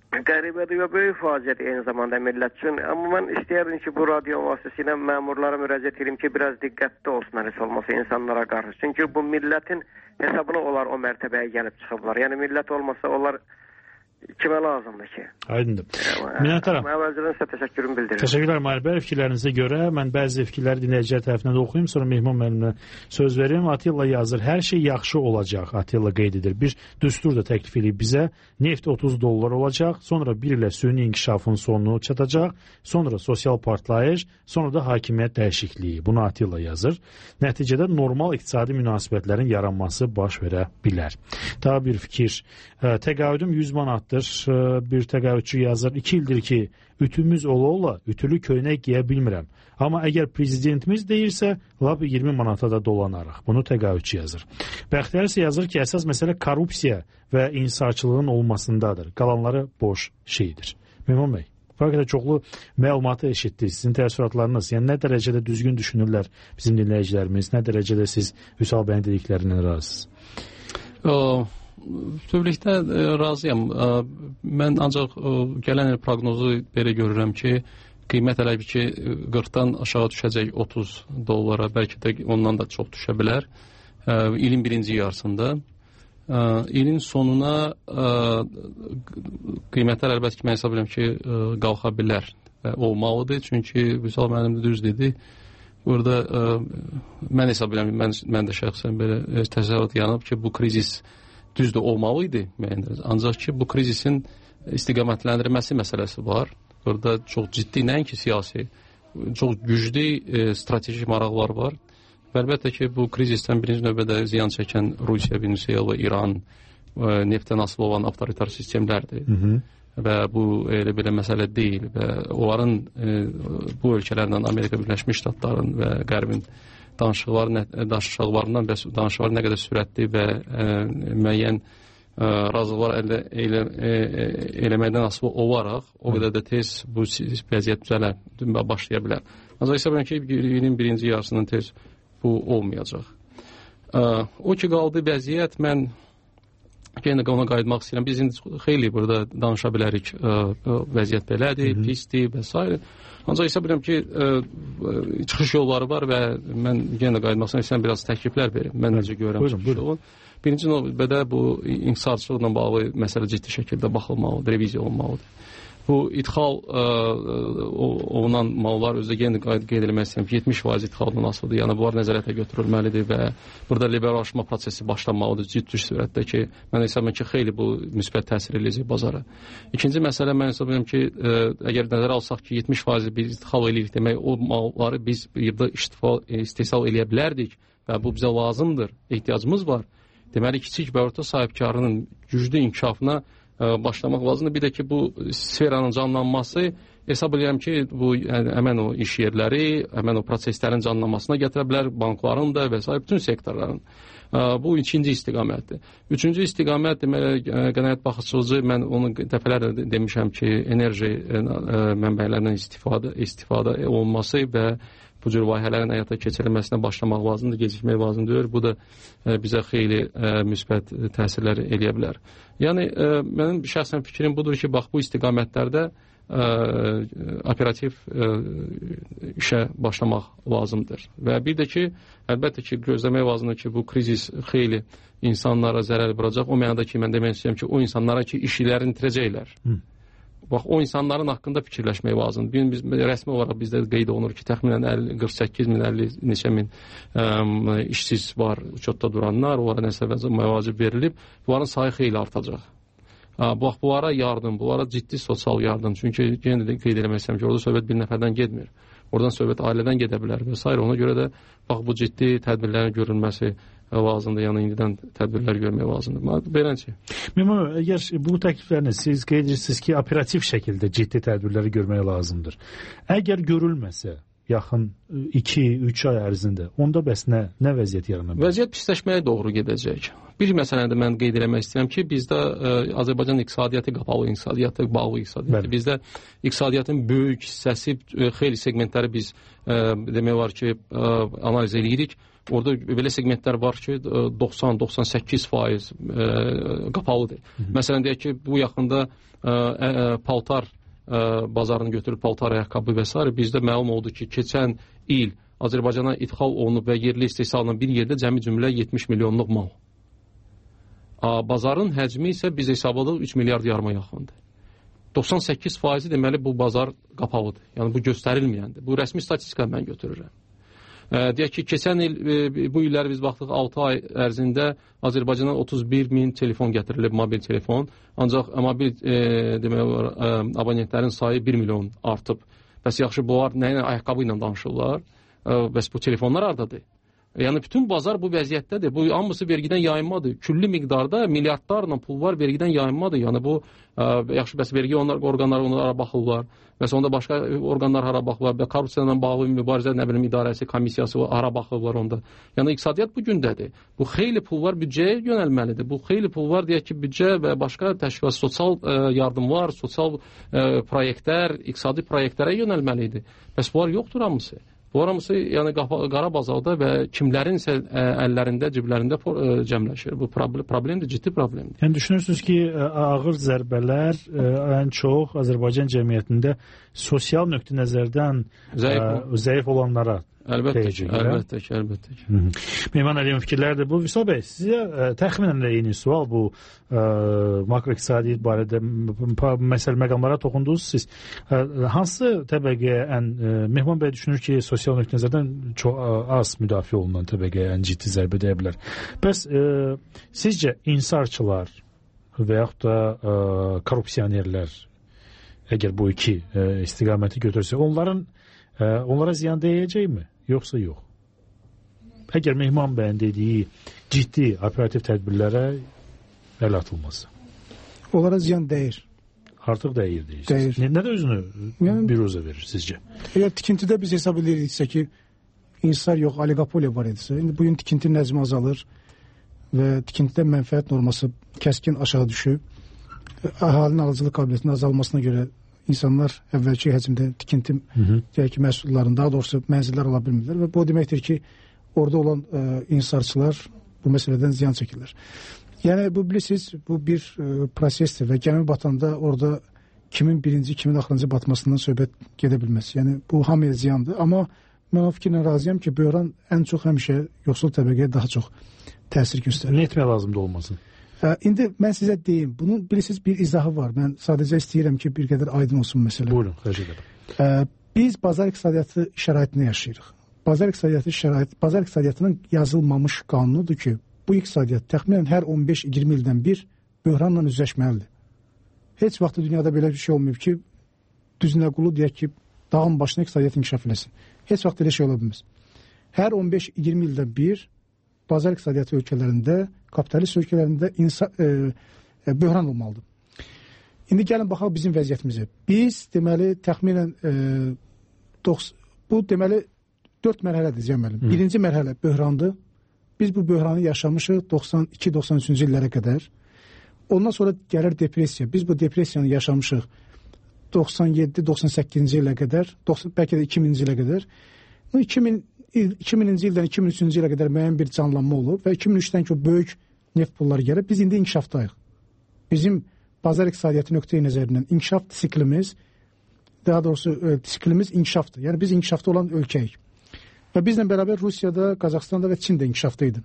qəribədir və böyük faciədir eyni zamanda millət üçün. Amma mən istəyərdim ki, bu radio vasitəsilə məmurlara müraciət edim ki, biraz diqqətli olsunlar heç olmasa insanlara qarşı. Çünki bu millətin hesabına onlar o mərtəbəyə gəlib çıxıblar. Yəni millət olmasa onlar kimə lazımdır ki? Aydındır. Minnətdaram. Əvvəlcədən sizə təşəkkürümü bildirirəm. Təşəkkürlər Mahir bəy. Fikirlərinizə görə mən bəzi fikirləri dinləyicilər tərəfindən də oxuyum, sonra Mehman müəllimə söz verim. Atilla yazır, hər şey yaxşı olacaq. Atilla qeyd edir. Bir düstur da təklif edib bizə. Neft otuz dollar olacaq, sonra bir ilə süni inkişafın sonu çatacaq, sonra sosial partlayış, sonra da hakimiyyət dəyişikliyi. Bunu Atilla yazır. Nəticədə normal iqtisadi münasibətlərin yaranması baş verə bilər. Daha bir fikir. Təqaüdüm yüz manat bir təqaüdçü yazır. İki ildir ki, ütümüz ola-ola ütülü köynək giyə bilmirəm. Amma əgər prezidentimiz deyirsə, lab iyirmi manata da dolanarıq. Bunu təqaüdçü yazır. Bəxtiyar isə yazır ki, əsas məsələ korrupsiya və insarçılığın olmasındadır. Qalanları boş şeydir. Mehman bəy, fərqədə çoxlu məlumatı eşitdik. Sizin təəssüratlarınız, yəni nə dərəcədə düzgün düşünürlər bizim dinləyicilərimiz, nə dərəcədə siz Vüsal bəyin dediklərindən razısınız? O bütövlükdə razıyam. Mən ancaq gələn il proqnozu belə görürəm ki, qiymət elə ki qırxdan aşağı düşəcək otuz dollara, bəlkə də ondan da çox düşə bilər. İlin birinci yarısında. İlin sonuna qiymətlər əlbəttə ki, mən hesab edirəm ki, qalxa bilər və olmalıdır. Çünki Vüsal müəllim düz dedi. Burada mən hesab edirəm, mən, mən də şəxsən belə təsəvvürat yanıb ki, bu krizis düzdür olmalı idi müəyyən. Ancaq ki, bu krizisin istiqamətləndirilməsi məsələsi var. Burada çox ciddi, nəinki siyasi, çox güclü e, strateji maraqlar var. Və əlbəttə ki, bu krizisdən birinci növbədə ziyan çəkən Rusiya, Venezuela, İran, e, neftdən asılı olan avtoritar sistemlərdir. Hı -hı. Və bu elə belə məsələ deyil. Və onların e, bu ölkələrlə Amerika Birləşmiş Ştatlarının və Qərbin danışıqlarından və danışıqlar nə qədər sürətli və e, müəyyən e, razılıqlar elə, elə, e, eləməkdən asılı olaraq o qədər də tez bu vəziyyət düzələ başlaya bilər. Ancaq hesab edirəm ki, ilin birinci yarısından tez bu olmayacaq. E, o ki qaldı vəziyyət, mən yenə ona qayıtmaq istəyirəm. Biz indi xeyli burada danışa bilərik, e, vəziyyət belədir, Hı -hı. pisdir və s. Ancaq hesab edirəm ki, ə, çıxış yolları var və mən yenə qayıtmaq istəyirəm, biraz təkliflər verim. Mən necə görürəm çıxış yolunu. Birinci növbədə bu inqisarçılıqla bağlı məsələ ciddi şəkildə baxılmalıdır, reviziya olmalıdır. Bu idxal ə, olunan mallar özdə yenə qeyd edilmək istəyirəm ki, yetmiş faiz idxaldan asılıdır. Yəni bunlar nəzarətə götürülməlidir və burada liberallaşma prosesi başlanmalıdır ciddi sürətdə ki, mən hesab edirəm ki, xeyli bu müsbət təsir edəcək bazara. İkinci məsələ mən hesab edirəm ki, ə, əgər nəzərə alsaq ki, yetmiş faiz biz idxal edirik demək, o malları biz yılda istehsal edə bilərdik və bu bizə lazımdır, ehtiyacımız var. Deməli, kiçik və orta sahibkarının güclü inkişafına başlamaq lazımdır. Bir də ki, bu sferanın canlanması hesab edirəm ki, bu yəni, həmən o iş yerləri, həmən o proseslərin canlanmasına gətirə bilər, bankların da və s. bütün sektorların. Bu ikinci istiqamətdir. Üçüncü istiqamət deməli, qənaət baxıcılığı, mən onu dəfələrlə demişəm ki, enerji mənbələrindən istifadə, istifadə olunması və bu cür layihələrin həyata keçirilməsinə başlamaq lazımdır, gecikmək lazımdır. Bu da bizə xeyli müsbət təsirlər eləyə bilər. Yəni, mənim şəxsən fikrim budur ki, bax, bu istiqamətlərdə ə, operativ ə, işə başlamaq lazımdır. Və bir də ki, əlbəttə ki, gözləmək lazımdır ki, bu krizis xeyli insanlara zərər vuracaq. O mənada ki, mən demək istəyirəm ki, o insanlara ki, işlərini itirəcəklər. Hı. Bax, o insanların haqqında fikirləşmək lazımdır. Bir gün biz rəsmi olaraq bizdə qeyd olunur ki, təxminən qırx səkkiz min, əlli neçə min ə, işsiz var, uçotda duranlar, onlara nəsə məvacib verilib. Bunların sayı xeyli artacaq. Bax, bunlara yardım, bunlara ciddi sosial yardım. Çünki yenə də qeyd eləmək istəyirəm ki, orada söhbət bir nəfərdən getmir. Oradan söhbət ailədən gedə bilər və s. Ona görə də bax, bu ciddi tədbirlərin görülməsi lazımdır, yəni indidən tədbirlər görmək lazımdır. Beləncə. Mehman, əgər bu təkliflərini siz qeyd edirsiniz ki, operativ şəkildə ciddi tədbirləri görmək lazımdır. Əgər görülməsə, yaxın iki üç ay ərzində, onda bəs nə, nə vəziyyət yarana bilər? Vəziyyət pisləşməyə doğru gedəcək. Bir məsələni də mən qeyd eləmək istəyirəm ki, bizdə ə, Azərbaycan iqtisadiyyatı qapalı iqtisadiyyatı, bağlı iqtisadiyyatı. Bəli. Bizdə iqtisadiyyatın böyük hissəsi, ə, xeyli segmentləri biz ə, demək var ki, ə, analiz edirik. orada belə segmentlər var ki, doxsan doxsan səkkiz faiz qapalıdır. Məsələn, deyək ki, bu yaxında paltar bazarını götürüb, paltar, ayaqqabı və s. bizdə məlum oldu ki, keçən il Azərbaycana idxal olunub və yerli istehsalına bir yerdə cəmi cümlə yetmiş milyonluq mal. Bazarın həcmi isə biz hesabladıq üç milyard yarıma yaxındır. doxsan səkkiz faizi deməli bu bazar qapalıdır. Yəni bu göstərilməyəndir. Bu rəsmi statistika mən götürürəm. Deyək ki, keçən il, bu illəri biz baxdıq altı ay ərzində Azərbaycana otuz bir min telefon gətirilib, mobil telefon. Ancaq mobil demək olar, abonentlərin sayı bir milyon artıb. Bəs yaxşı, bunlar nə ilə, ayaqqabı ilə danışırlar? Bəs bu telefonlar hardadır? Yəni bütün bazar bu vəziyyətdədir. Bu hamısı vergidən yayınmadır. Külli miqdarda milyardlarla pul var, vergidən yayınmadır. Yəni bu ə, yaxşı, bəs vergi onlar, orqanları onlara baxırlar. Bəs onda başqa orqanlar hara baxırlar? Və korrupsiyalarla bağlı mübarizə, nə bilim, idarəsi, komissiyası hara baxırlar onda. Yəni iqtisadiyyat bu gündədir. Bu xeyli pullar büdcəyə yönəlməlidir. Bu xeyli pullar deyək ki, büdcə və başqa təşkilat, sosial ə, yardımlar, sosial ə, proyektlər, iqtisadi proyektlərə yönəlməlidir. Bəs bunlar yoxdur hamısı. Bu hamısı yəni qara bazarda və kimlərin isə əllərində, ciblərində cəmləşir. Bu problemdir, ciddi problemdir. Yəni düşünürsünüz ki, ağır zərbələr ən çox Azərbaycan cəmiyyətində sosial nöqteyi nəzərdən zəif, zəif olanlara Əlbəttə ki, əlbəttə ki, əlbəttə ki. Mehman Əliyevin fikirlərdir. Bu, Vüsal bəy, sizə ə, təxminən də eyni sual bu ə, makroiqtisadiyyat barədə məsələ məqamlara toxundunuz siz. Ə, hansı təbəqəyə ən, ə, Mehman bəy düşünür ki, sosial nöqteyi nəzərdən çox ə, az müdafiə olunan təbəqəyə ən ciddi zərbə deyə bilər. Bəs ə, sizcə insarçılar və yaxud da ə, korrupsionerlər, əgər bu iki ə, istiqaməti götürsə, onların ə, onlara ziyan dəyəcəkmi? Yoxsa yox? Əgər Mehman bəyin dediyi ciddi operativ tədbirlərə əl atılmazsa. Onlara ziyan dəyir. Artıq dəyir deyirsiniz. Nə də özünü yəni, biruzə verir sizcə? Əgər tikintidə biz hesab ediriksə ki, insar yox, oligopoliya var edirsə, indi bugün tikinti nəzmi azalır və tikintidə mənfəət norması kəskin aşağı düşüb, əhalinin alıcılıq qabiliyyətinin azalmasına görə insanlar əvvəlki həcmdə tikinti deyək ki, məhsullarını, daha doğrusu mənzillər ala bilmirlər və bu deməkdir ki, orada olan ə, insarçılar bu məsələdən ziyan çəkirlər. Yəni, bu bilirsiniz, bu bir ə, prosesdir və gəmi batanda orada kimin birinci, kimin axırıncı batmasından söhbət gedə bilməz. Yəni, bu hamıya ziyandır. Amma mən o fikirlə razıyam ki, böhran ən çox həmişə yoxsul təbəqəyə daha çox təsir göstərir. Nə etmək lazımdır olmasın? Ə, indi mən sizə deyim, bunun bilirsiniz bir izahı var. Mən sadəcə istəyirəm ki, bir qədər aydın olsun məsələ. Buyurun, xahiş edirəm. Ə, biz bazar iqtisadiyyatı şəraitində yaşayırıq. Bazar iqtisadiyyatı şərait, bazar iqtisadiyyatının yazılmamış qanunudur ki, bu iqtisadiyyat təxminən hər on beş iyirmi ildən bir böhranla üzləşməlidir. Heç vaxt dünyada belə bir şey olmayıb ki, düzünə qulu deyək ki, dağın başına iqtisadiyyat inkişaf eləsin. Heç vaxt elə şey ola bilməz. Hər on beş iyirmi ildən bir bazar iqtisadiyyatı ölkələrində, kapitalist ölkələrində insan, e, e, böhran olmalıdır. İndi gəlin baxaq bizim vəziyyətimizə. Biz deməli təxminən e, dox, bu deməli dörd mərhələdir deməli. Birinci mərhələ böhrandır. Biz bu böhranı yaşamışıq doxsan iki doxsan üçüncü illərə qədər. Ondan sonra gəlir depressiya. Biz bu depressiyanı yaşamışıq doxsan yeddi doxsan səkkizinci ilə qədər, doxsan, bəlkə də iki minci ilə qədər. iki min iki minci ildən iki min üçüncü ilə qədər müəyyən bir canlanma olub və iki min üçdən ki o böyük neft pulları gəlib. Biz indi inkişafdayıq. Bizim bazar iqtisadiyyatı nöqteyi nəzərindən inkişaf siklimiz, daha doğrusu siklimiz inkişafdır. Yəni biz inkişafda olan ölkəyik. Və bizlə bərabər Rusiyada, Qazaxstanda və Çində inkişafda idi.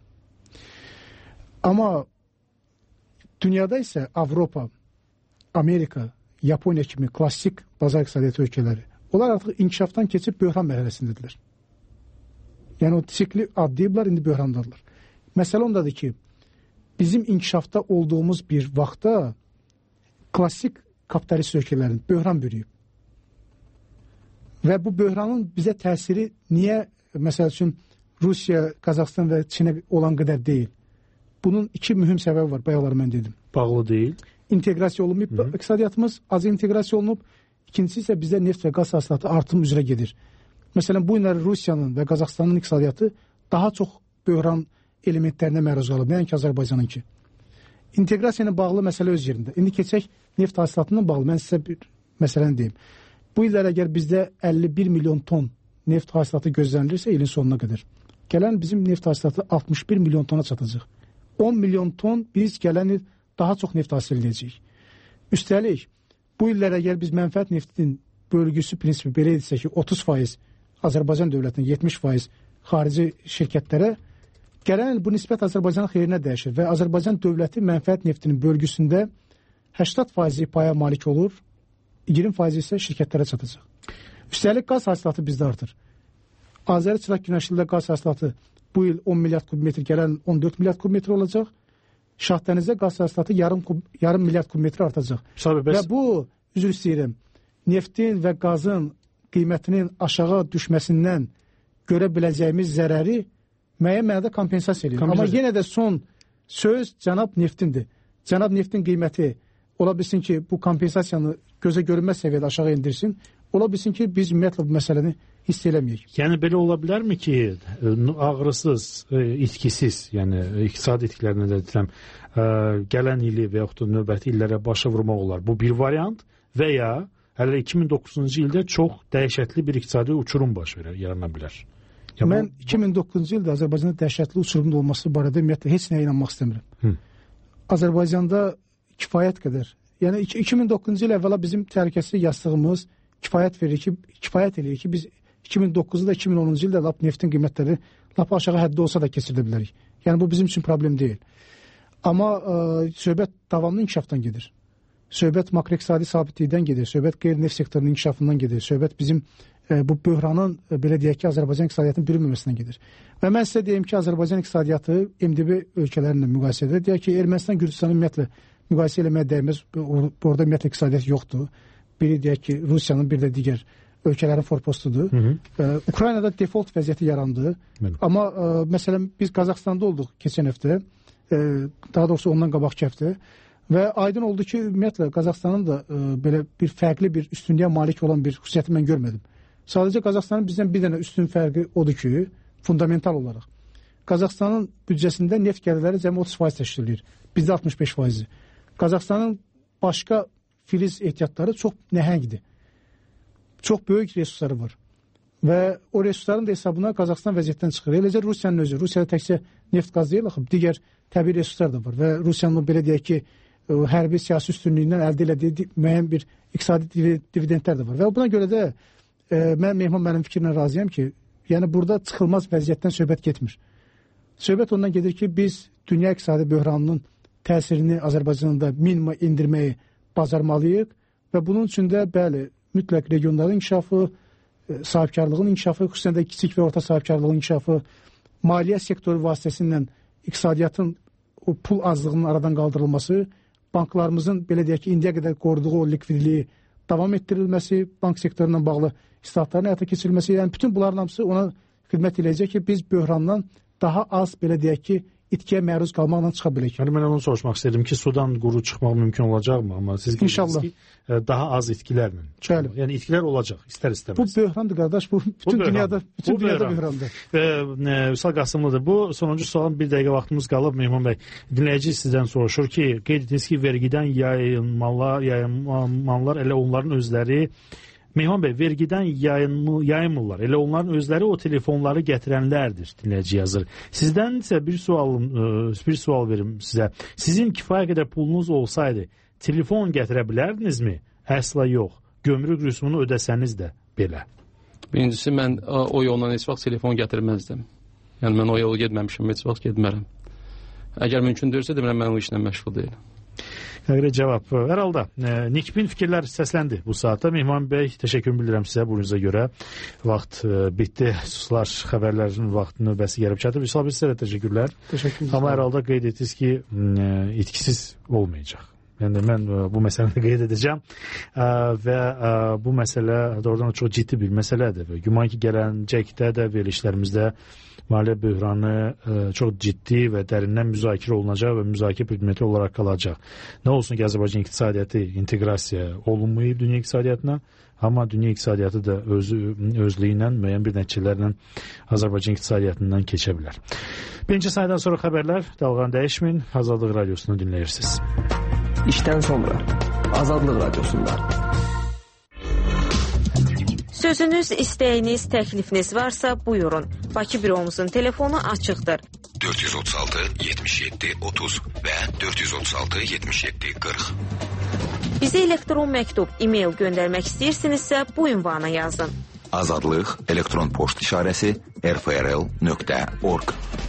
Amma dünyada isə Avropa, Amerika, Yaponiya kimi klassik bazar iqtisadiyyatı ölkələri, onlar artıq inkişafdan keçib böhran mərhələsindədirlər. Yəni o sikli adlayıblar, indi böhrandadırlar. Məsələ ondadır ki, bizim inkişafda olduğumuz bir vaxtda klassik kapitalist ölkələrin böhran bürüyüb. Və bu böhranın bizə təsiri niyə, məsəl üçün, Rusiya, Qazaxstan və Çinə olan qədər deyil? Bunun iki mühüm səbəbi var, bayaqlar mən dedim. Bağlı deyil. İnteqrasiya olunub, iqtisadiyyatımız az inteqrasiya olunub, ikincisi isə bizdə neft və qaz hasilatı artım üzrə gedir. Məsələn, bu günləri Rusiyanın və Qazaxstanın iqtisadiyyatı daha çox böhran elementlərinə məruz qalıb, nəinki Azərbaycanınki. İnteqrasiya ilə bağlı məsələ öz yerində. İndi keçək neft hasilatından bağlı, mən sizə bir məsələni deyim. Bu illər əgər bizdə əlli bir milyon ton neft hasilatı gözlənilirsə ilin sonuna qədər, gələn bizim neft hasilatı altmış bir milyon tona çatacaq. on milyon ton biz gələn il daha çox neft hasil edəcəyik. Üstəlik, bu illər əgər biz mənfəət neftin bölgüsü prinsipi belə edirsə ki, otuz faiz Azərbaycan dövlətinin, yetmiş faiz xarici şirkətlərə, gələn il bu nisbət Azərbaycanın xeyrinə dəyişir və Azərbaycan dövləti mənfəət neftinin bölgüsündə səksən faizi paya malik olur, iyirmi faizi isə şirkətlərə çatacaq. Üstəlik, qaz hasilatı bizdə artır. Azəri Çıraq Günəşlidə qaz hasilatı bu il on milyard kubmetr, gələn on dörd milyard kubmetr olacaq. Şahdənizdə qaz hasilatı yarım, yarım milyard kubmetr artacaq. Bəs... Və bu, üzr istəyirəm, neftin və qazın qiymətinin aşağı düşməsindən görə biləcəyimiz zərəri müəyyən mənada kompensasiya edir. Amma yenə də son söz cənab neftindir. Cənab neftin qiyməti ola bilsin ki, bu kompensasiyanı gözə görünməz səviyyədə aşağı indirsin. Ola bilsin ki, biz ümumiyyətlə bu məsələni hiss eləməyik. Yəni belə ola bilərmi ki, ağrısız, itkisiz, yəni iqtisadi itkilərinə də deyirəm, gələn ili və yaxud da növbəti illərə başa vurmaq olar. Bu bir variant və ya hələ iki min doqquzuncu ildə çox dəhşətli bir iqtisadi uçurum baş verər, yarana bilər. Ya mən bu... iki min doqquzuncu ildə Azərbaycanda dəhşətli uçurumun olması barədə ümumiyyətlə heç nəyə inanmaq istəmirəm. Hı. Azərbaycanda kifayət qədər, yəni iki min doqquzuncu il əvvəla bizim təhlükəsizlik yastığımız kifayət verir ki, kifayət edir ki, biz iki min doqquzda, iki min onuncu ildə lap neftin qiymətləri lap aşağı həddə olsa da keçirdə bilərik. Yəni bu bizim üçün problem deyil. Amma ə, söhbət davamlı inkişafdan gedir. Söhbət makroiqtisadi sabitlikdən gedir. Söhbət qeyri-neft sektorunun inkişafından gedir. Söhbət bizim ə, bu böhranın ə, belə deyək ki, Azərbaycan iqtisadiyyatının bürünməməsindən gedir. Və mən sizə deyim ki, Azərbaycan iqtisadiyyatı M D B ölkələrlə müqayisədə deyək ki, Ermənistan, Gürcüstanın ümumiyyətlə müqayisə eləməyə dəyməz. Orada ümumiyyətlə iqtisadiyyat yoxdur. Biri deyək ki, Rusiyanın, bir də digər ölkələrin forpostudur. Hı -hı. Ə, Ukraynada default vəziyyəti yarandı. Mənim. Amma ə, məsələn biz Qazaxstanda olduq keçən həftə, ə, daha doğrusu ondan qabaqki həftə və aydın oldu ki, ümumiyyətlə Qazaxstanın da ə, belə bir fərqli bir üstünlüyə malik olan bir xüsusiyyəti mən görmədim. Sadəcə Qazaxstanın bizdən bir dənə üstün fərqi odur ki, fundamental olaraq Qazaxstanın büdcəsində neft gəlirləri cəmi otuz faiz təşkil edir. Bizdə altmış beş faizi. Qazaxstanın başqa filiz ehtiyatları çox nəhəngdir. Çox böyük resursları var. Və o resursların da hesabına Qazaxstan vəziyyətdən çıxır. Eləcə Rusiyanın özü. Rusiyada təkcə neft qaz deyil, axı, digər təbii resurslar da var. Və Rusiyanın belə deyək ki, hərbi siyasi üstünlüyündən əldə elədiyi müəyyən bir iqtisadi dividendlər də var. Və buna görə də e, mən Mehman mənim fikrimlə razıyam ki, yəni burada çıxılmaz vəziyyətdən söhbət getmir. Söhbət ondan gedir ki, biz dünya iqtisadi böhranının təsirini Azərbaycanda minimuma indirməyi bacarmalıyıq və bunun üçün də bəli, mütləq regionların inkişafı, sahibkarlığın inkişafı, xüsusən də kiçik və orta sahibkarlığın inkişafı, maliyyə sektoru vasitəsilə iqtisadiyyatın o pul azlığının aradan qaldırılması, banklarımızın belə deyək ki, indiyə qədər qoruduğu o likvidliyi davam etdirilməsi, bank sektorundan bağlı islahatların həyata keçirilməsi, yəni bütün bunların hamısı ona xidmət edəcək ki, biz böhrandan daha az belə deyək ki, itkiyə məruz qalmaqla çıxa bilək. Yəni, mən onu soruşmaq istədim ki, sudan quru çıxmaq mümkün olacaqmı? Amma siz İnşallah. Ki, daha az itkilərlə. Bəli. Yəni, itkilər olacaq, istər istəməz. Bu böhrandır, qardaş. Bu bütün bu dünyada, bütün bu dünyada böhrandır. E, Vüsal Qasımlıdır. Bu sonuncu sualın bir dəqiqə vaxtımız qalıb. Mehman bəy, dinləyici sizdən soruşur ki, qeyd etdiniz ki, vergidən yayınmalar, yayınmalar elə onların özləri Mehman bəy, vergidən yayınmırlar. Elə onların özləri o telefonları gətirənlərdir, dinləyici yazır. Sizdən isə bir sual, bir sual verim sizə. Sizin kifayət qədər pulunuz olsaydı, telefon gətirə bilərdinizmi? Əsla yox. Gömrük rüsumunu ödəsəniz də belə. Birincisi, mən o yolla heç vaxt telefon gətirməzdim. Yəni, mən o yolu getməmişim, heç vaxt getmərəm. Əgər mümkündürsə, demirəm, mən o işlə məşğul deyiləm. Həqiqə cavab. Hər halda, e, nikbin fikirlər səsləndi bu saatda. Mehman bəy, təşəkkür bildirəm sizə bunuza görə. Vaxt e, bitdi. Suslar xəbərlərin vaxt növbəsi gəlib çatıb. İslam sizə də təşəkkürlər. Təşəkkürlər. Amma hər halda qeyd etdiniz ki, e, itkisiz olmayacaq. Yəni mən e, bu məsələni qeyd edəcəm e, və e, bu məsələ doğrudan çox ciddi bir məsələdir. Və güman ki, gələcəkdə də verilişlərimizdə maliyyə böhranı e, çox ciddi və dərindən müzakirə olunacaq və müzakirə predmeti olaraq qalacaq. Nə olsun ki, Azərbaycan iqtisadiyyatı inteqrasiya olunmayıb dünya iqtisadiyyatına, amma dünya iqtisadiyyatı da özü, özlüyü ilə, müəyyən bir nəticələrlə Azərbaycan iqtisadiyyatından keçə bilər. Birinci saydan sonra xəbərlər, dalğanı dəyişməyin, Azadlıq Radiosunu dinləyirsiniz. İşdən sonra Azadlıq Radiosunda. Sözünüz, istəyiniz, təklifiniz varsa buyurun. Bakı büromuzun telefonu açıqdır. dörd yüz otuz altı yetmiş yeddi otuz və dörd yüz otuz altı yetmiş yeddi qırx. Bizə elektron məktub, e-mail göndərmək istəyirsinizsə bu ünvana yazın. Azadlıq elektron poçt işarəsi r f r l nöqtə org.